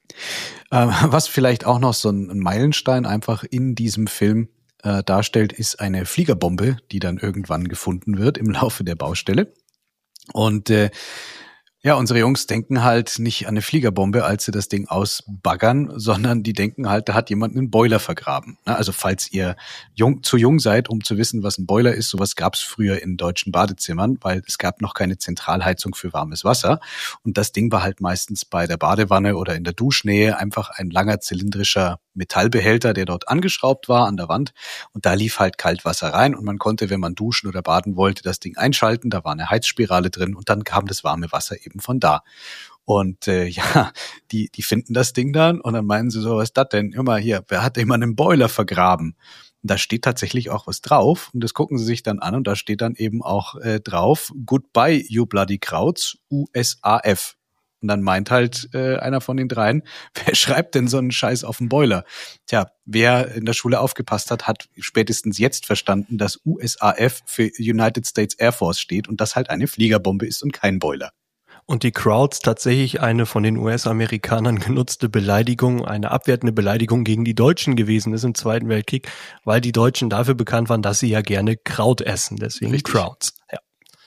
Ähm, was vielleicht auch noch so ein Meilenstein einfach in diesem Film äh, darstellt, ist eine Fliegerbombe, die dann irgendwann gefunden wird im Laufe der Baustelle. Und äh, ja, unsere Jungs denken halt nicht an eine Fliegerbombe, als sie das Ding ausbaggern, sondern die denken halt, da hat jemand einen Boiler vergraben. Also falls ihr jung, zu jung seid, um zu wissen, was ein Boiler ist, sowas gab es früher in deutschen Badezimmern, weil es gab noch keine Zentralheizung für warmes Wasser. Und das Ding war halt meistens bei der Badewanne oder in der Duschnähe einfach ein langer zylindrischer Metallbehälter, der dort angeschraubt war an der Wand. Und da lief halt Kaltwasser rein und man konnte, wenn man duschen oder baden wollte, das Ding einschalten. Da war eine Heizspirale drin und dann kam das warme Wasser eben von da. Und äh, ja, die die finden das Ding dann und dann meinen sie so, was ist das denn? Immer hier, wer hat immer einen Boiler vergraben? Und da steht tatsächlich auch was drauf und das gucken sie sich dann an und da steht dann eben auch äh, drauf, Goodbye, you bloody Krauts, U S A F. Und dann meint halt äh, einer von den dreien, wer schreibt denn so einen Scheiß auf den Boiler? Tja, wer in der Schule aufgepasst hat, hat spätestens jetzt verstanden, dass U S A F für United States Air Force steht und das halt eine Fliegerbombe ist und kein Boiler. Und die Krauts tatsächlich eine von den U S-Amerikanern genutzte Beleidigung, eine abwertende Beleidigung gegen die Deutschen gewesen ist im Zweiten Weltkrieg, weil die Deutschen dafür bekannt waren, dass sie ja gerne Kraut essen. Deswegen Richtig. Krauts. Ja.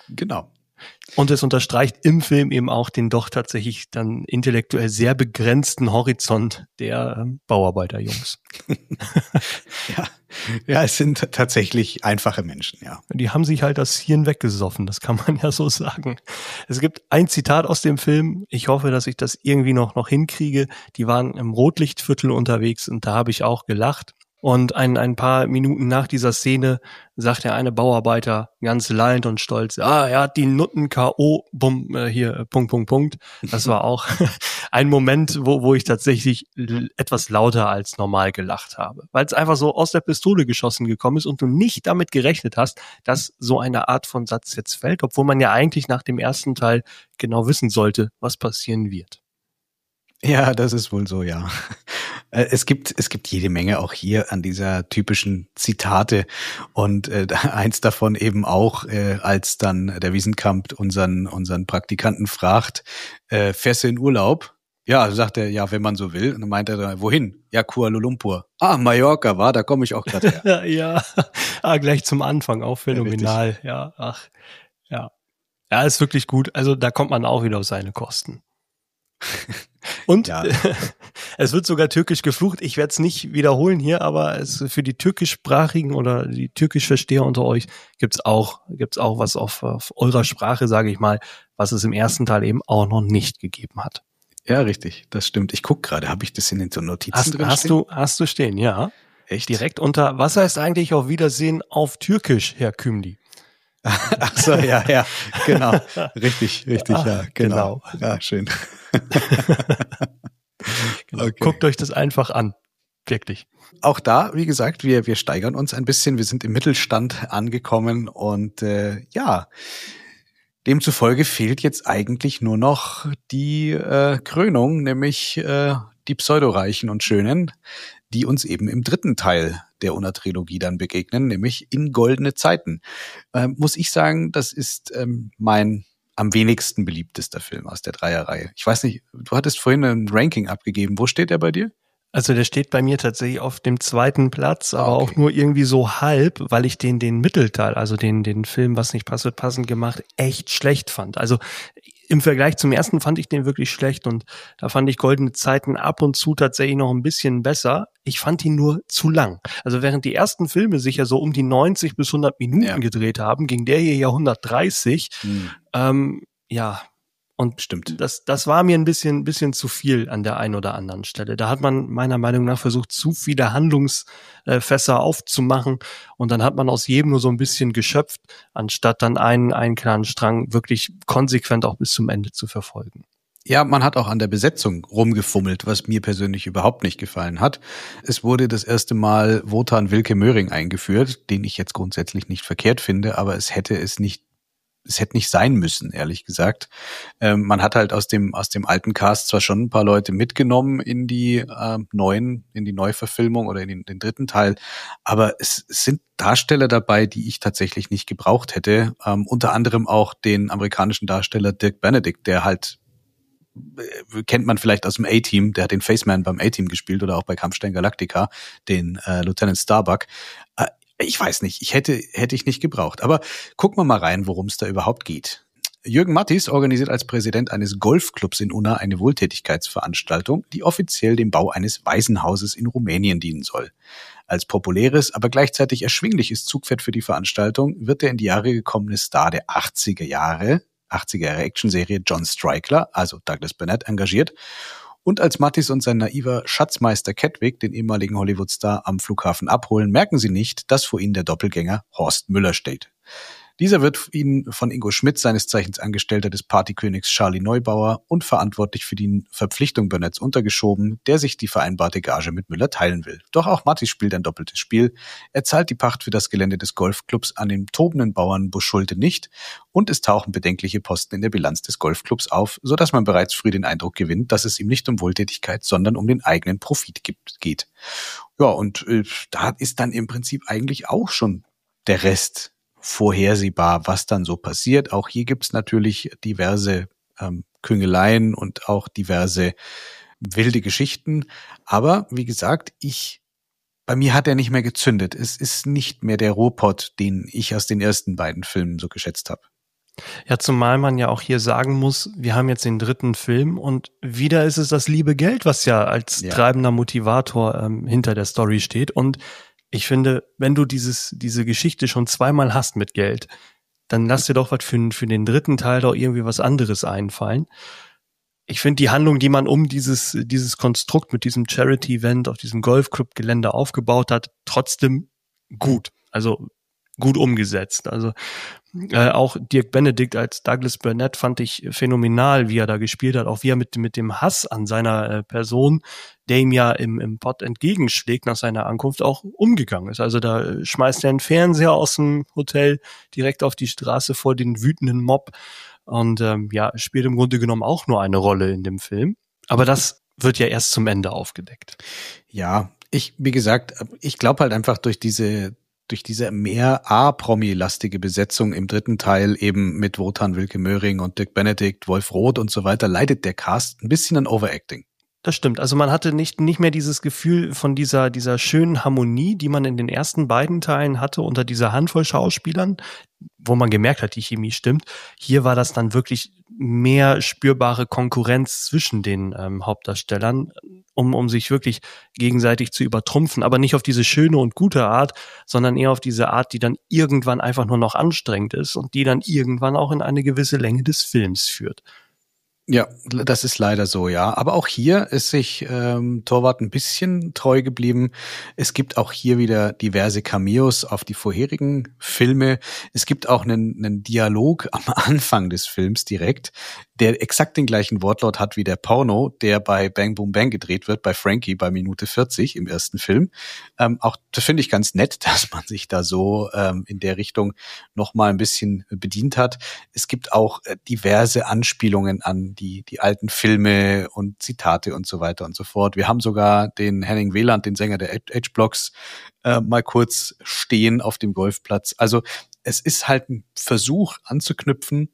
Genau. Und es unterstreicht im Film eben auch den doch tatsächlich dann intellektuell sehr begrenzten Horizont der ähm, Bauarbeiterjungs. ja. ja, es sind tatsächlich einfache Menschen, ja. Die haben sich halt das Hirn weggesoffen, das kann man ja so sagen. Es gibt ein Zitat aus dem Film, ich hoffe, dass ich das irgendwie noch, noch hinkriege. Die waren im Rotlichtviertel unterwegs und da habe ich auch gelacht. Und ein, ein paar Minuten nach dieser Szene sagt der eine Bauarbeiter ganz lallend und stolz, ah, er hat die Nutten K O, bumm, äh, hier, äh, Punkt, Punkt, Punkt. Das war auch ein Moment, wo, wo ich tatsächlich l- etwas lauter als normal gelacht habe. Weil es einfach so aus der Pistole geschossen gekommen ist und du nicht damit gerechnet hast, dass so eine Art von Satz jetzt fällt, obwohl man ja eigentlich nach dem ersten Teil genau wissen sollte, was passieren wird. Ja, das ist wohl so, ja. Es gibt, es gibt jede Menge auch hier an dieser typischen Zitate und äh, eins davon eben auch, äh, als dann der Wiesenkamp unseren, unseren Praktikanten fragt, äh, fährst du in Urlaub? Ja, sagt er, ja, wenn man so will. Und dann meint er, dann, wohin? Ja, Kuala Lumpur. Ah, Mallorca, war, da komme ich auch gerade her. ja, ah, gleich zum Anfang, auch phänomenal. Ja, ja, ach, ja. Ja, ist wirklich gut. Also da kommt man auch wieder auf seine Kosten. Und ja. Es wird sogar türkisch geflucht. Ich werde es nicht wiederholen hier, aber es für die türkischsprachigen oder die Türkischversteher unter euch gibt's auch gibt's auch was auf, auf eurer Sprache, sage ich mal, was es im ersten Teil eben auch noch nicht gegeben hat. Ja, richtig, das stimmt. Ich guck gerade, habe ich das in den Notizen hast, drin hast stehen? du hast du stehen, ja. Echt? Direkt unter, was heißt eigentlich auf Wiedersehen auf Türkisch, Herr Kümli? Ach so, ja, ja, genau. Richtig, richtig, Ach, ja, genau. genau. Ja, schön. genau. Okay. Guckt euch das einfach an. Wirklich. Auch da, wie gesagt, wir wir steigern uns ein bisschen. Wir sind im Mittelstand angekommen und äh, ja, demzufolge fehlt jetzt eigentlich nur noch die äh, Krönung, nämlich äh, die Pseudoreichen und Schönen, die uns eben im dritten Teil der Unna-Trilogie dann begegnen, nämlich in Goldene Zeiten. Ähm, muss ich sagen, das ist ähm, mein am wenigsten beliebtester Film aus der Dreierreihe. Ich weiß nicht, du hattest vorhin ein Ranking abgegeben. Wo steht der bei dir? Also der steht bei mir tatsächlich auf dem zweiten Platz, aber okay. auch nur irgendwie so halb, weil ich den den Mittelteil, also den den Film, was nicht passt, wird passend gemacht, echt schlecht fand. Also im Vergleich zum ersten fand ich den wirklich schlecht und da fand ich Goldene Zeiten ab und zu tatsächlich noch ein bisschen besser. Ich fand ihn nur zu lang. Also während die ersten Filme sich ja so um die neunzig bis hundert Minuten ja. gedreht haben, ging der hier ja hundertdreißig. Hm. Ähm, ja, und stimmt. Das, das war mir ein bisschen, bisschen zu viel an der einen oder anderen Stelle. Da hat man meiner Meinung nach versucht, zu viele Handlungsfässer aufzumachen und dann hat man aus jedem nur so ein bisschen geschöpft, anstatt dann einen, einen kleinen Strang wirklich konsequent auch bis zum Ende zu verfolgen. Ja, man hat auch an der Besetzung rumgefummelt, was mir persönlich überhaupt nicht gefallen hat. Es wurde das erste Mal Wotan Wilke Möhring eingeführt, den ich jetzt grundsätzlich nicht verkehrt finde, aber es hätte es nicht Es hätte nicht sein müssen, ehrlich gesagt. Ähm, man hat halt aus dem aus dem alten Cast zwar schon ein paar Leute mitgenommen in die äh, neuen, in die Neuverfilmung oder in den, den dritten Teil, aber es, es sind Darsteller dabei, die ich tatsächlich nicht gebraucht hätte. Ähm, unter anderem auch den amerikanischen Darsteller Dirk Benedict, der halt äh, kennt man vielleicht aus dem A-Team, der hat den Faceman beim A-Team gespielt oder auch bei Kampfstein Galactica, den äh, Lieutenant Starbuck. Äh, Ich weiß nicht, ich hätte hätte ich nicht gebraucht. Aber gucken wir mal rein, worum es da überhaupt geht. Jürgen Mattis organisiert als Präsident eines Golfclubs in Unna eine Wohltätigkeitsveranstaltung, die offiziell dem Bau eines Waisenhauses in Rumänien dienen soll. Als populäres, aber gleichzeitig erschwingliches Zugpferd für die Veranstaltung wird der in die Jahre gekommene Star der achtziger Jahre, achtziger Jahre Actionserie John Stryker, also Douglas Burnett, engagiert. Und als Mattis und sein naiver Schatzmeister Kettwig den ehemaligen Hollywood-Star am Flughafen abholen, merken sie nicht, dass vor ihnen der Doppelgänger Horst Müller steht. Dieser wird ihnen von Ingo Schmidt, seines Zeichens Angestellter des Partykönigs Charlie Neubauer und verantwortlich für die Verpflichtung Burnetts untergeschoben, der sich die vereinbarte Gage mit Müller teilen will. Doch auch Mattis spielt ein doppeltes Spiel. Er zahlt die Pacht für das Gelände des Golfclubs an den tobenden Bauern Buschulte nicht und es tauchen bedenkliche Posten in der Bilanz des Golfclubs auf, sodass man bereits früh den Eindruck gewinnt, dass es ihm nicht um Wohltätigkeit, sondern um den eigenen Profit gibt, geht. Ja, und äh, da ist dann im Prinzip eigentlich auch schon der Rest vorhersehbar, was dann so passiert. Auch hier gibt's natürlich diverse ähm, Küngeleien und auch diverse wilde Geschichten. Aber wie gesagt, ich bei mir hat er nicht mehr gezündet. Es ist nicht mehr der Ruhrpott, den ich aus den ersten beiden Filmen so geschätzt habe. Ja, zumal man ja auch hier sagen muss, wir haben jetzt den dritten Film und wieder ist es das liebe Geld, was ja als ja. treibender Motivator ähm, hinter der Story steht. Und ich finde, wenn du dieses diese Geschichte schon zweimal hast mit Geld, dann lass dir doch was für, für den dritten Teil doch irgendwie was anderes einfallen. Ich finde die Handlung, die man um dieses dieses Konstrukt mit diesem Charity-Event auf diesem Golfclub-Gelände aufgebaut hat, trotzdem gut. Also gut umgesetzt. Also äh, auch Dirk Benedict als Douglas Burnett fand ich phänomenal, wie er da gespielt hat, auch wie er mit, mit dem Hass an seiner äh, Person, der ihm ja im, im Pott entgegenschlägt nach seiner Ankunft, auch umgegangen ist. Also da äh, schmeißt er einen Fernseher aus dem Hotel direkt auf die Straße vor den wütenden Mob und ähm, ja, spielt im Grunde genommen auch nur eine Rolle in dem Film. Aber das wird ja erst zum Ende aufgedeckt. Ja, ich, wie gesagt, ich glaube halt einfach durch diese durch diese mehr A-Promi-lastige Besetzung im dritten Teil eben mit Wotan Wilke Möhring und Dirk Benedict, Wolf Roth und so weiter, leidet der Cast ein bisschen an Overacting. Das stimmt. Also man hatte nicht nicht mehr dieses Gefühl von dieser dieser schönen Harmonie, die man in den ersten beiden Teilen hatte unter dieser Handvoll Schauspielern, wo man gemerkt hat, die Chemie stimmt. Hier war das dann wirklich mehr spürbare Konkurrenz zwischen den ähm, Hauptdarstellern, um um sich wirklich gegenseitig zu übertrumpfen, aber nicht auf diese schöne und gute Art, sondern eher auf diese Art, die dann irgendwann einfach nur noch anstrengend ist und die dann irgendwann auch in eine gewisse Länge des Films führt. Ja, das ist leider so, ja. Aber auch hier ist sich ähm, Torvald ein bisschen treu geblieben. Es gibt auch hier wieder diverse Cameos auf die vorherigen Filme. Es gibt auch einen, einen Dialog am Anfang des Films direkt, der exakt den gleichen Wortlaut hat wie der Porno, der bei Bang Boom Bang gedreht wird, bei Frankie bei Minute vierzig im ersten Film. Ähm, auch das finde ich ganz nett, dass man sich da so ähm, in der Richtung noch mal ein bisschen bedient hat. Es gibt auch äh, diverse Anspielungen an die die alten Filme und Zitate und so weiter und so fort. Wir haben sogar den Henning Wieland, den Sänger der H-Blocks, äh, mal kurz stehen auf dem Golfplatz. Also es ist halt ein Versuch anzuknüpfen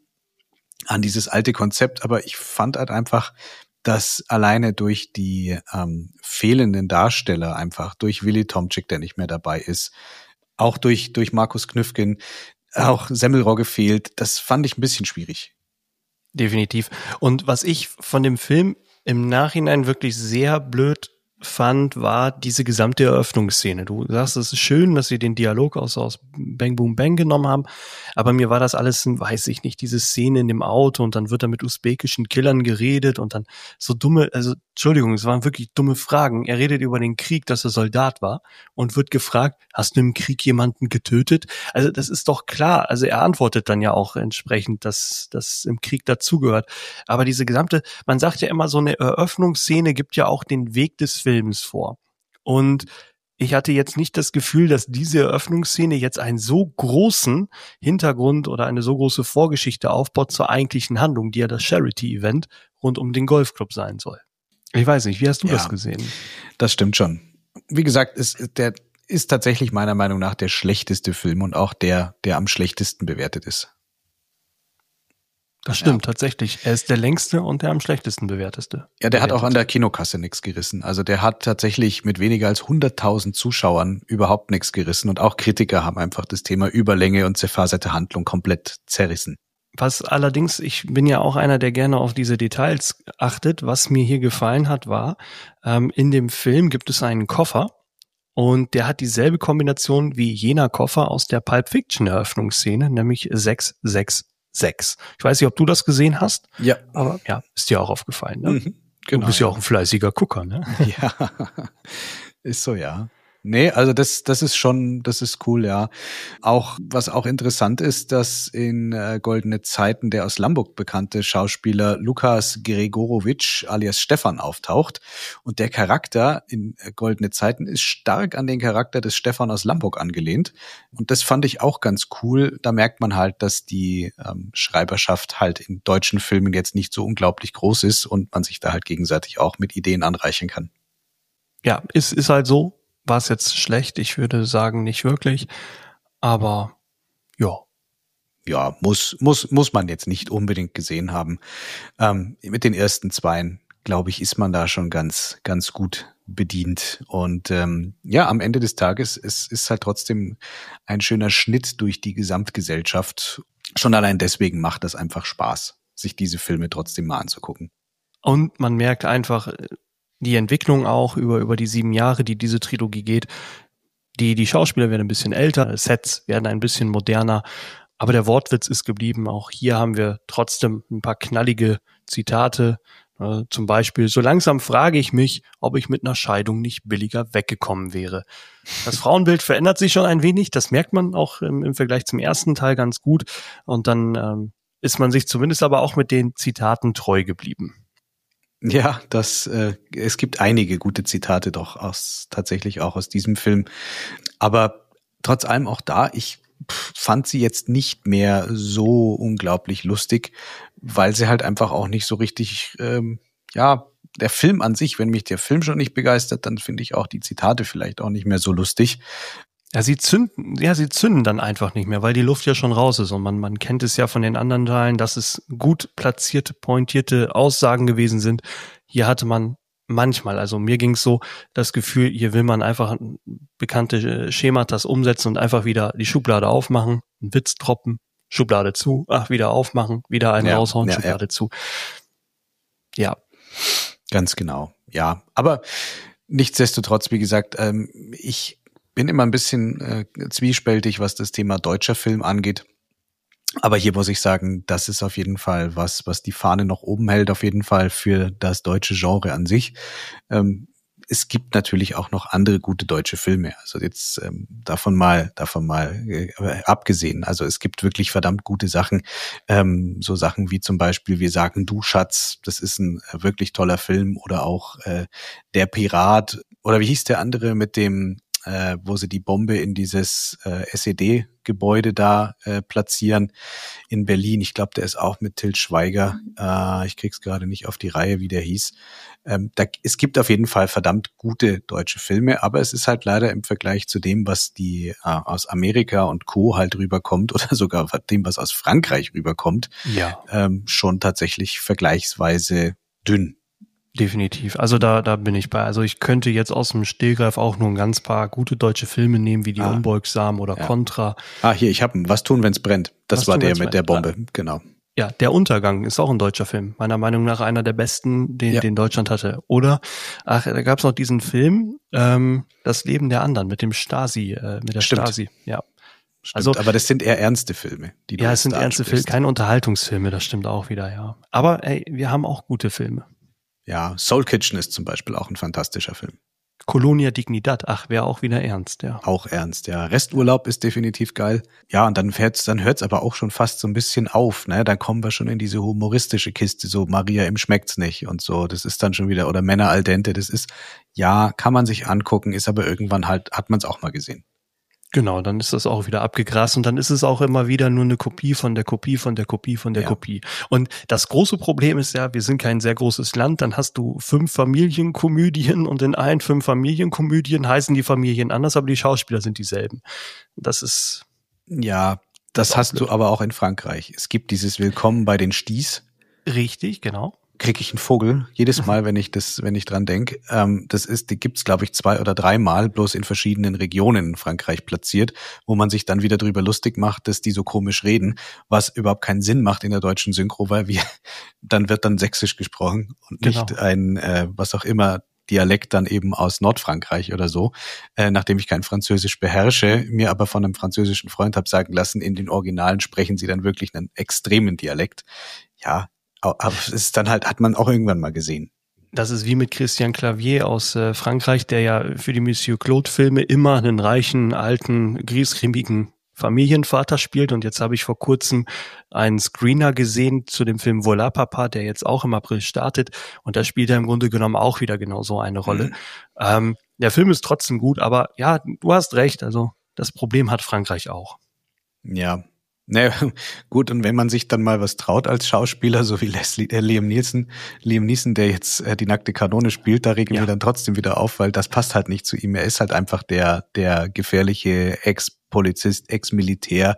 an dieses alte Konzept, aber ich fand halt einfach, dass alleine durch die ähm, fehlenden Darsteller einfach, durch Willy Tomczyk, der nicht mehr dabei ist, auch durch durch Markus Knüffgen, auch Semmelrogge fehlt, das fand ich ein bisschen schwierig. Definitiv. Und was ich von dem Film im Nachhinein wirklich sehr blöd fand, war diese gesamte Eröffnungsszene. Du sagst, es ist schön, dass sie den Dialog aus, aus Bang Boom Bang genommen haben, aber mir war das alles, weiß ich nicht, diese Szene in dem Auto und dann wird da mit usbekischen Killern geredet und dann so dumme, also Entschuldigung, es waren wirklich dumme Fragen. Er redet über den Krieg, dass er Soldat war und wird gefragt, hast du im Krieg jemanden getötet? Also das ist doch klar. Also er antwortet dann ja auch entsprechend, dass das im Krieg dazugehört. Aber diese gesamte, man sagt ja immer, so eine Eröffnungsszene gibt ja auch den Weg des Films vor. Und ich hatte jetzt nicht das Gefühl, dass diese Eröffnungsszene jetzt einen so großen Hintergrund oder eine so große Vorgeschichte aufbaut zur eigentlichen Handlung, die ja das Charity-Event rund um den Golfclub sein soll. Ich weiß nicht, wie hast du ja, das gesehen? Das stimmt schon. Wie gesagt, es, der ist tatsächlich meiner Meinung nach der schlechteste Film und auch der, der am schlechtesten bewertet ist. Das stimmt, ja. Tatsächlich. Er ist der längste und der am schlechtesten bewerteste. Ja, der hat auch an der Kinokasse nichts gerissen. Also der hat tatsächlich mit weniger als hunderttausend Zuschauern überhaupt nichts gerissen. Und auch Kritiker haben einfach das Thema Überlänge und zerfaserte Handlung komplett zerrissen. Was allerdings, ich bin ja auch einer, der gerne auf diese Details achtet. Was mir hier gefallen hat, war, ähm, in dem Film gibt es einen Koffer und der hat dieselbe Kombination wie jener Koffer aus der Pulp Fiction Eröffnungsszene, nämlich sechs sechs sechs. Ich weiß nicht, ob du das gesehen hast. Ja. Aber ja, ist dir auch aufgefallen, ne? Mhm, genau, du bist ja auch ein fleißiger Gucker, ne? Ja, ist so, ja. Nee, also das das ist schon, das ist cool, ja. Auch, was auch interessant ist, dass in äh, Goldene Zeiten der aus Lamburg bekannte Schauspieler Lukas Gregorowitsch alias Stefan auftaucht. Und der Charakter in äh, Goldene Zeiten ist stark an den Charakter des Stefan aus Lamburg angelehnt. Und das fand ich auch ganz cool. Da merkt man halt, dass die ähm, Schreiberschaft halt in deutschen Filmen jetzt nicht so unglaublich groß ist und man sich da halt gegenseitig auch mit Ideen anreichern kann. Ja, ist ist halt so. War es jetzt schlecht? Ich würde sagen, nicht wirklich. Aber ja. Ja, muss muss muss man jetzt nicht unbedingt gesehen haben. Ähm, mit den ersten Zweien, glaube ich, ist man da schon ganz ganz gut bedient. Und ähm, ja, am Ende des Tages es ist halt trotzdem ein schöner Schnitt durch die Gesamtgesellschaft. schon allein deswegen macht das einfach Spaß, sich diese Filme trotzdem mal anzugucken. Und man merkt einfach die Entwicklung auch über, über die sieben Jahre, die diese Trilogie geht. Die, die Schauspieler werden ein bisschen älter, Sets werden ein bisschen moderner, aber der Wortwitz ist geblieben. Auch hier haben wir trotzdem ein paar knallige Zitate. Äh, zum Beispiel, so langsam frage ich mich, ob ich mit einer Scheidung nicht billiger weggekommen wäre. Das Frauenbild verändert sich schon ein wenig, das merkt man auch im, im Vergleich zum ersten Teil ganz gut. Und dann ähm, ist man sich zumindest aber auch mit den Zitaten treu geblieben. Ja, das äh, es gibt einige gute Zitate doch aus tatsächlich auch aus diesem Film, aber trotz allem auch da, ich pff, fand sie jetzt nicht mehr so unglaublich lustig, weil sie halt einfach auch nicht so richtig, ähm, ja, der Film an sich, wenn mich der Film schon nicht begeistert, dann finde ich auch die Zitate vielleicht auch nicht mehr so lustig. Ja, sie zünden, ja, sie zünden dann einfach nicht mehr, weil die Luft ja schon raus ist und man, man kennt es ja von den anderen Teilen, dass es gut platzierte, pointierte Aussagen gewesen sind. Hier hatte man manchmal, also mir ging es so, das Gefühl, hier will man einfach bekannte Schematas umsetzen und einfach wieder die Schublade aufmachen, einen Witz droppen, Schublade zu, ach, wieder aufmachen, wieder einen ja, raushauen, ja, Schublade ja. zu. Ja. Ganz genau, ja. Aber nichtsdestotrotz, wie gesagt, ähm, ich bin immer ein bisschen äh, zwiespältig, was das Thema deutscher Film angeht. Aber hier muss ich sagen, das ist auf jeden Fall was, was die Fahne noch oben hält, auf jeden Fall für das deutsche Genre an sich. Ähm, es gibt natürlich auch noch andere gute deutsche Filme. Also jetzt ähm, davon mal, davon mal äh, abgesehen. Also es gibt wirklich verdammt gute Sachen. Ähm, so Sachen wie zum Beispiel Wir sagen du, Schatz. Das ist ein äh, wirklich toller Film. Oder auch äh, Der Pirat. Oder wie hieß der andere mit dem Äh, wo sie die Bombe in dieses äh, S E D-Gebäude da äh, platzieren in Berlin. Ich glaube, der ist auch mit Til Schweiger. Äh, ich krieg's gerade nicht auf die Reihe, wie der hieß. Ähm, da, es gibt auf jeden Fall verdammt gute deutsche Filme, aber es ist halt leider im Vergleich zu dem, was die äh, aus Amerika und Co. halt rüberkommt oder sogar dem, was aus Frankreich rüberkommt, Ja. ähm, schon tatsächlich vergleichsweise dünn. Definitiv. Also da, da bin ich bei. Also ich könnte jetzt aus dem Stehgreif auch nur ein ganz paar gute deutsche Filme nehmen, wie Die Ah. Unbeugsamen oder Ja. Contra. Ah, hier, ich habe Was tun, wenn's brennt. Das Was war tun, der wenn's mit der brennt. Bombe, genau. Ja, Der Untergang ist auch ein deutscher Film. Meiner Meinung nach einer der besten, den, Ja. den Deutschland hatte. Oder, ach, da gab es noch diesen Film, ähm, Das Leben der anderen mit dem Stasi, äh, mit der Stimmt. Stasi. Ja, Stimmt, Also- aber das sind eher ernste Filme, die du ja, jetzt es sind da ernste Filme, ansprichst. keine Unterhaltungsfilme, das stimmt auch wieder, ja. Aber ey, wir haben auch gute Filme. Ja, Soul Kitchen ist zum Beispiel auch ein fantastischer Film. Colonia Dignidad, ach, wäre auch wieder ernst, ja. Auch ernst, ja. Resturlaub ist definitiv geil. Ja, und dann hört's, dann hört's aber auch schon fast so ein bisschen auf, ne? Dann kommen wir schon in diese humoristische Kiste, so Maria, ihm schmeckt's nicht und so. Das ist dann schon wieder, oder Männer al dente, das ist, ja, kann man sich angucken, ist aber irgendwann halt, hat man's auch mal gesehen. Genau, dann ist das auch wieder abgegrast und dann ist es auch immer wieder nur eine Kopie von der Kopie von der Kopie von der Ja. Kopie. Und das große Problem ist ja, wir sind kein sehr großes Land, dann hast du fünf Familienkomödien und in allen fünf Familienkomödien heißen die Familien anders, aber die Schauspieler sind dieselben. Das ist Ja, das ist auch hast blöd. du aber auch in Frankreich. Es gibt dieses Willkommen bei den Sties. richtig, genau. Kriege ich einen Vogel jedes Mal, wenn ich das, wenn ich dran denke. Ähm, das ist, die gibt's glaube ich zwei oder dreimal, bloß in verschiedenen Regionen in Frankreich platziert, wo man sich dann wieder drüber lustig macht, dass die so komisch reden, was überhaupt keinen Sinn macht in der deutschen Synchro, weil wir dann wird dann Sächsisch gesprochen und nicht Genau. ein äh, was auch immer Dialekt dann eben aus Nordfrankreich oder so. Äh, nachdem ich kein Französisch beherrsche, mir aber von einem französischen Freund habe sagen lassen, in den Originalen sprechen sie dann wirklich einen extremen Dialekt. Ja. Aber es ist dann halt, hat man auch irgendwann mal gesehen. Das ist wie mit Christian Clavier aus äh, Frankreich, der ja für die Monsieur Claude-Filme immer einen reichen, alten, griesgrämigen Familienvater spielt. Und jetzt habe ich vor kurzem einen Screener gesehen zu dem Film Voilà Papa, der jetzt auch im April startet. Und da spielt er im Grunde genommen auch wieder genau so eine Rolle. Mhm. Ähm, der Film ist trotzdem gut, aber ja, du hast recht. Also das Problem hat Frankreich auch. Ja. Naja, gut, und wenn man sich dann mal was traut als Schauspieler, so wie Leslie, äh, Liam Neeson, Liam Neeson, der jetzt äh, die nackte Kanone spielt, da regen Ja. wir dann trotzdem wieder auf, weil das passt halt nicht zu ihm. Er ist halt einfach der, der gefährliche Ex-Polizist, Ex-Militär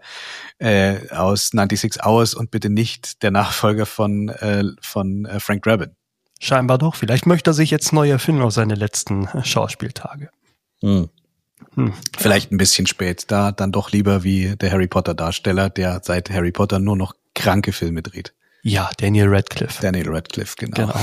äh, aus neunundsechzig Hours und bitte nicht der Nachfolger von, äh, von äh, Frank Drabin. Scheinbar doch. Vielleicht möchte er sich jetzt neu erfinden auf seine letzten äh, Schauspieltage. Hm. Hm. Vielleicht ein bisschen spät. Da dann doch lieber wie der Harry Potter Darsteller, der seit Harry Potter nur noch kranke Filme dreht. Ja, Daniel Radcliffe. Daniel Radcliffe, genau. Genau.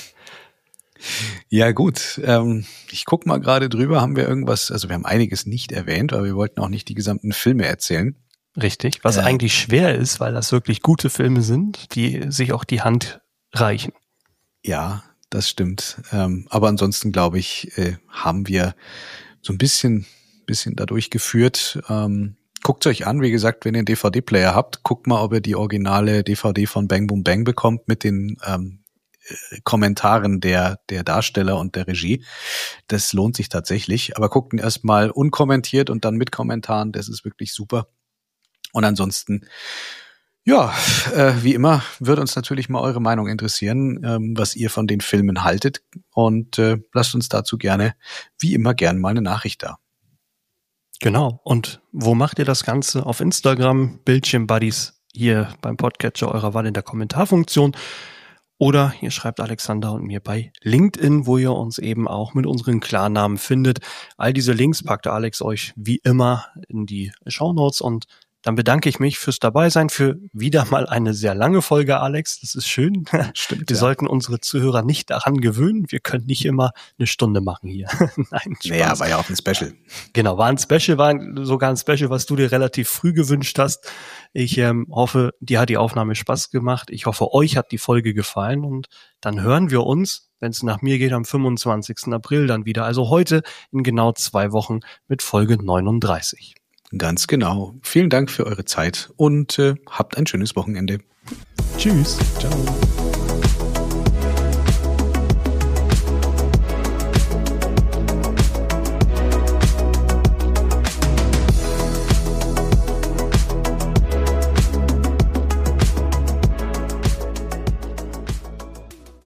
Ja gut, ähm, ich guck mal gerade drüber, haben wir irgendwas, also wir haben einiges nicht erwähnt, aber wir wollten auch nicht die gesamten Filme erzählen. Richtig, was äh, eigentlich schwer ist, weil das wirklich gute Filme sind, die sich auch die Hand reichen. Ja, das stimmt. Ähm, aber ansonsten, glaube ich, äh, haben wir so ein bisschen, bisschen dadurch geführt. Ähm, guckt euch an, wie gesagt, wenn ihr einen D V D-Player habt, guckt mal, ob ihr die originale D V D von Bang Boom Bang bekommt mit den ähm, Kommentaren der der Darsteller und der Regie. Das lohnt sich tatsächlich. Aber guckt ihn erstmal unkommentiert und dann mit Kommentaren. Das ist wirklich super. Und ansonsten, ja, äh, wie immer, würde uns natürlich mal eure Meinung interessieren, ähm, was ihr von den Filmen haltet. Und äh, lasst uns dazu gerne, wie immer, gerne mal eine Nachricht da. Genau. Und wo macht ihr das Ganze? Auf Instagram, Bildschirm-Buddies, hier beim Podcatcher eurer Wahl in der Kommentarfunktion. Oder ihr schreibt Alexander und mir bei LinkedIn, wo ihr uns eben auch mit unseren Klarnamen findet. All diese Links packt Alex euch wie immer in die Shownotes und dann bedanke ich mich fürs Dabeisein, für wieder mal eine sehr lange Folge, Alex. Das ist schön. Stimmt, Wir ja. sollten unsere Zuhörer nicht daran gewöhnen. Wir können nicht immer eine Stunde machen hier. Nein, Spaß. Naja, war ja auch ein Special. Genau, war ein Special, war sogar ein Special, was du dir relativ früh gewünscht hast. Ich ähm, hoffe, dir hat die Aufnahme Spaß gemacht. Ich hoffe, euch hat die Folge gefallen und dann hören wir uns, wenn es nach mir geht, am fünfundzwanzigsten April dann wieder. Also heute in genau zwei Wochen mit Folge neununddreißig. Ganz genau. Vielen Dank für eure Zeit und äh, habt ein schönes Wochenende. Tschüss. Ciao.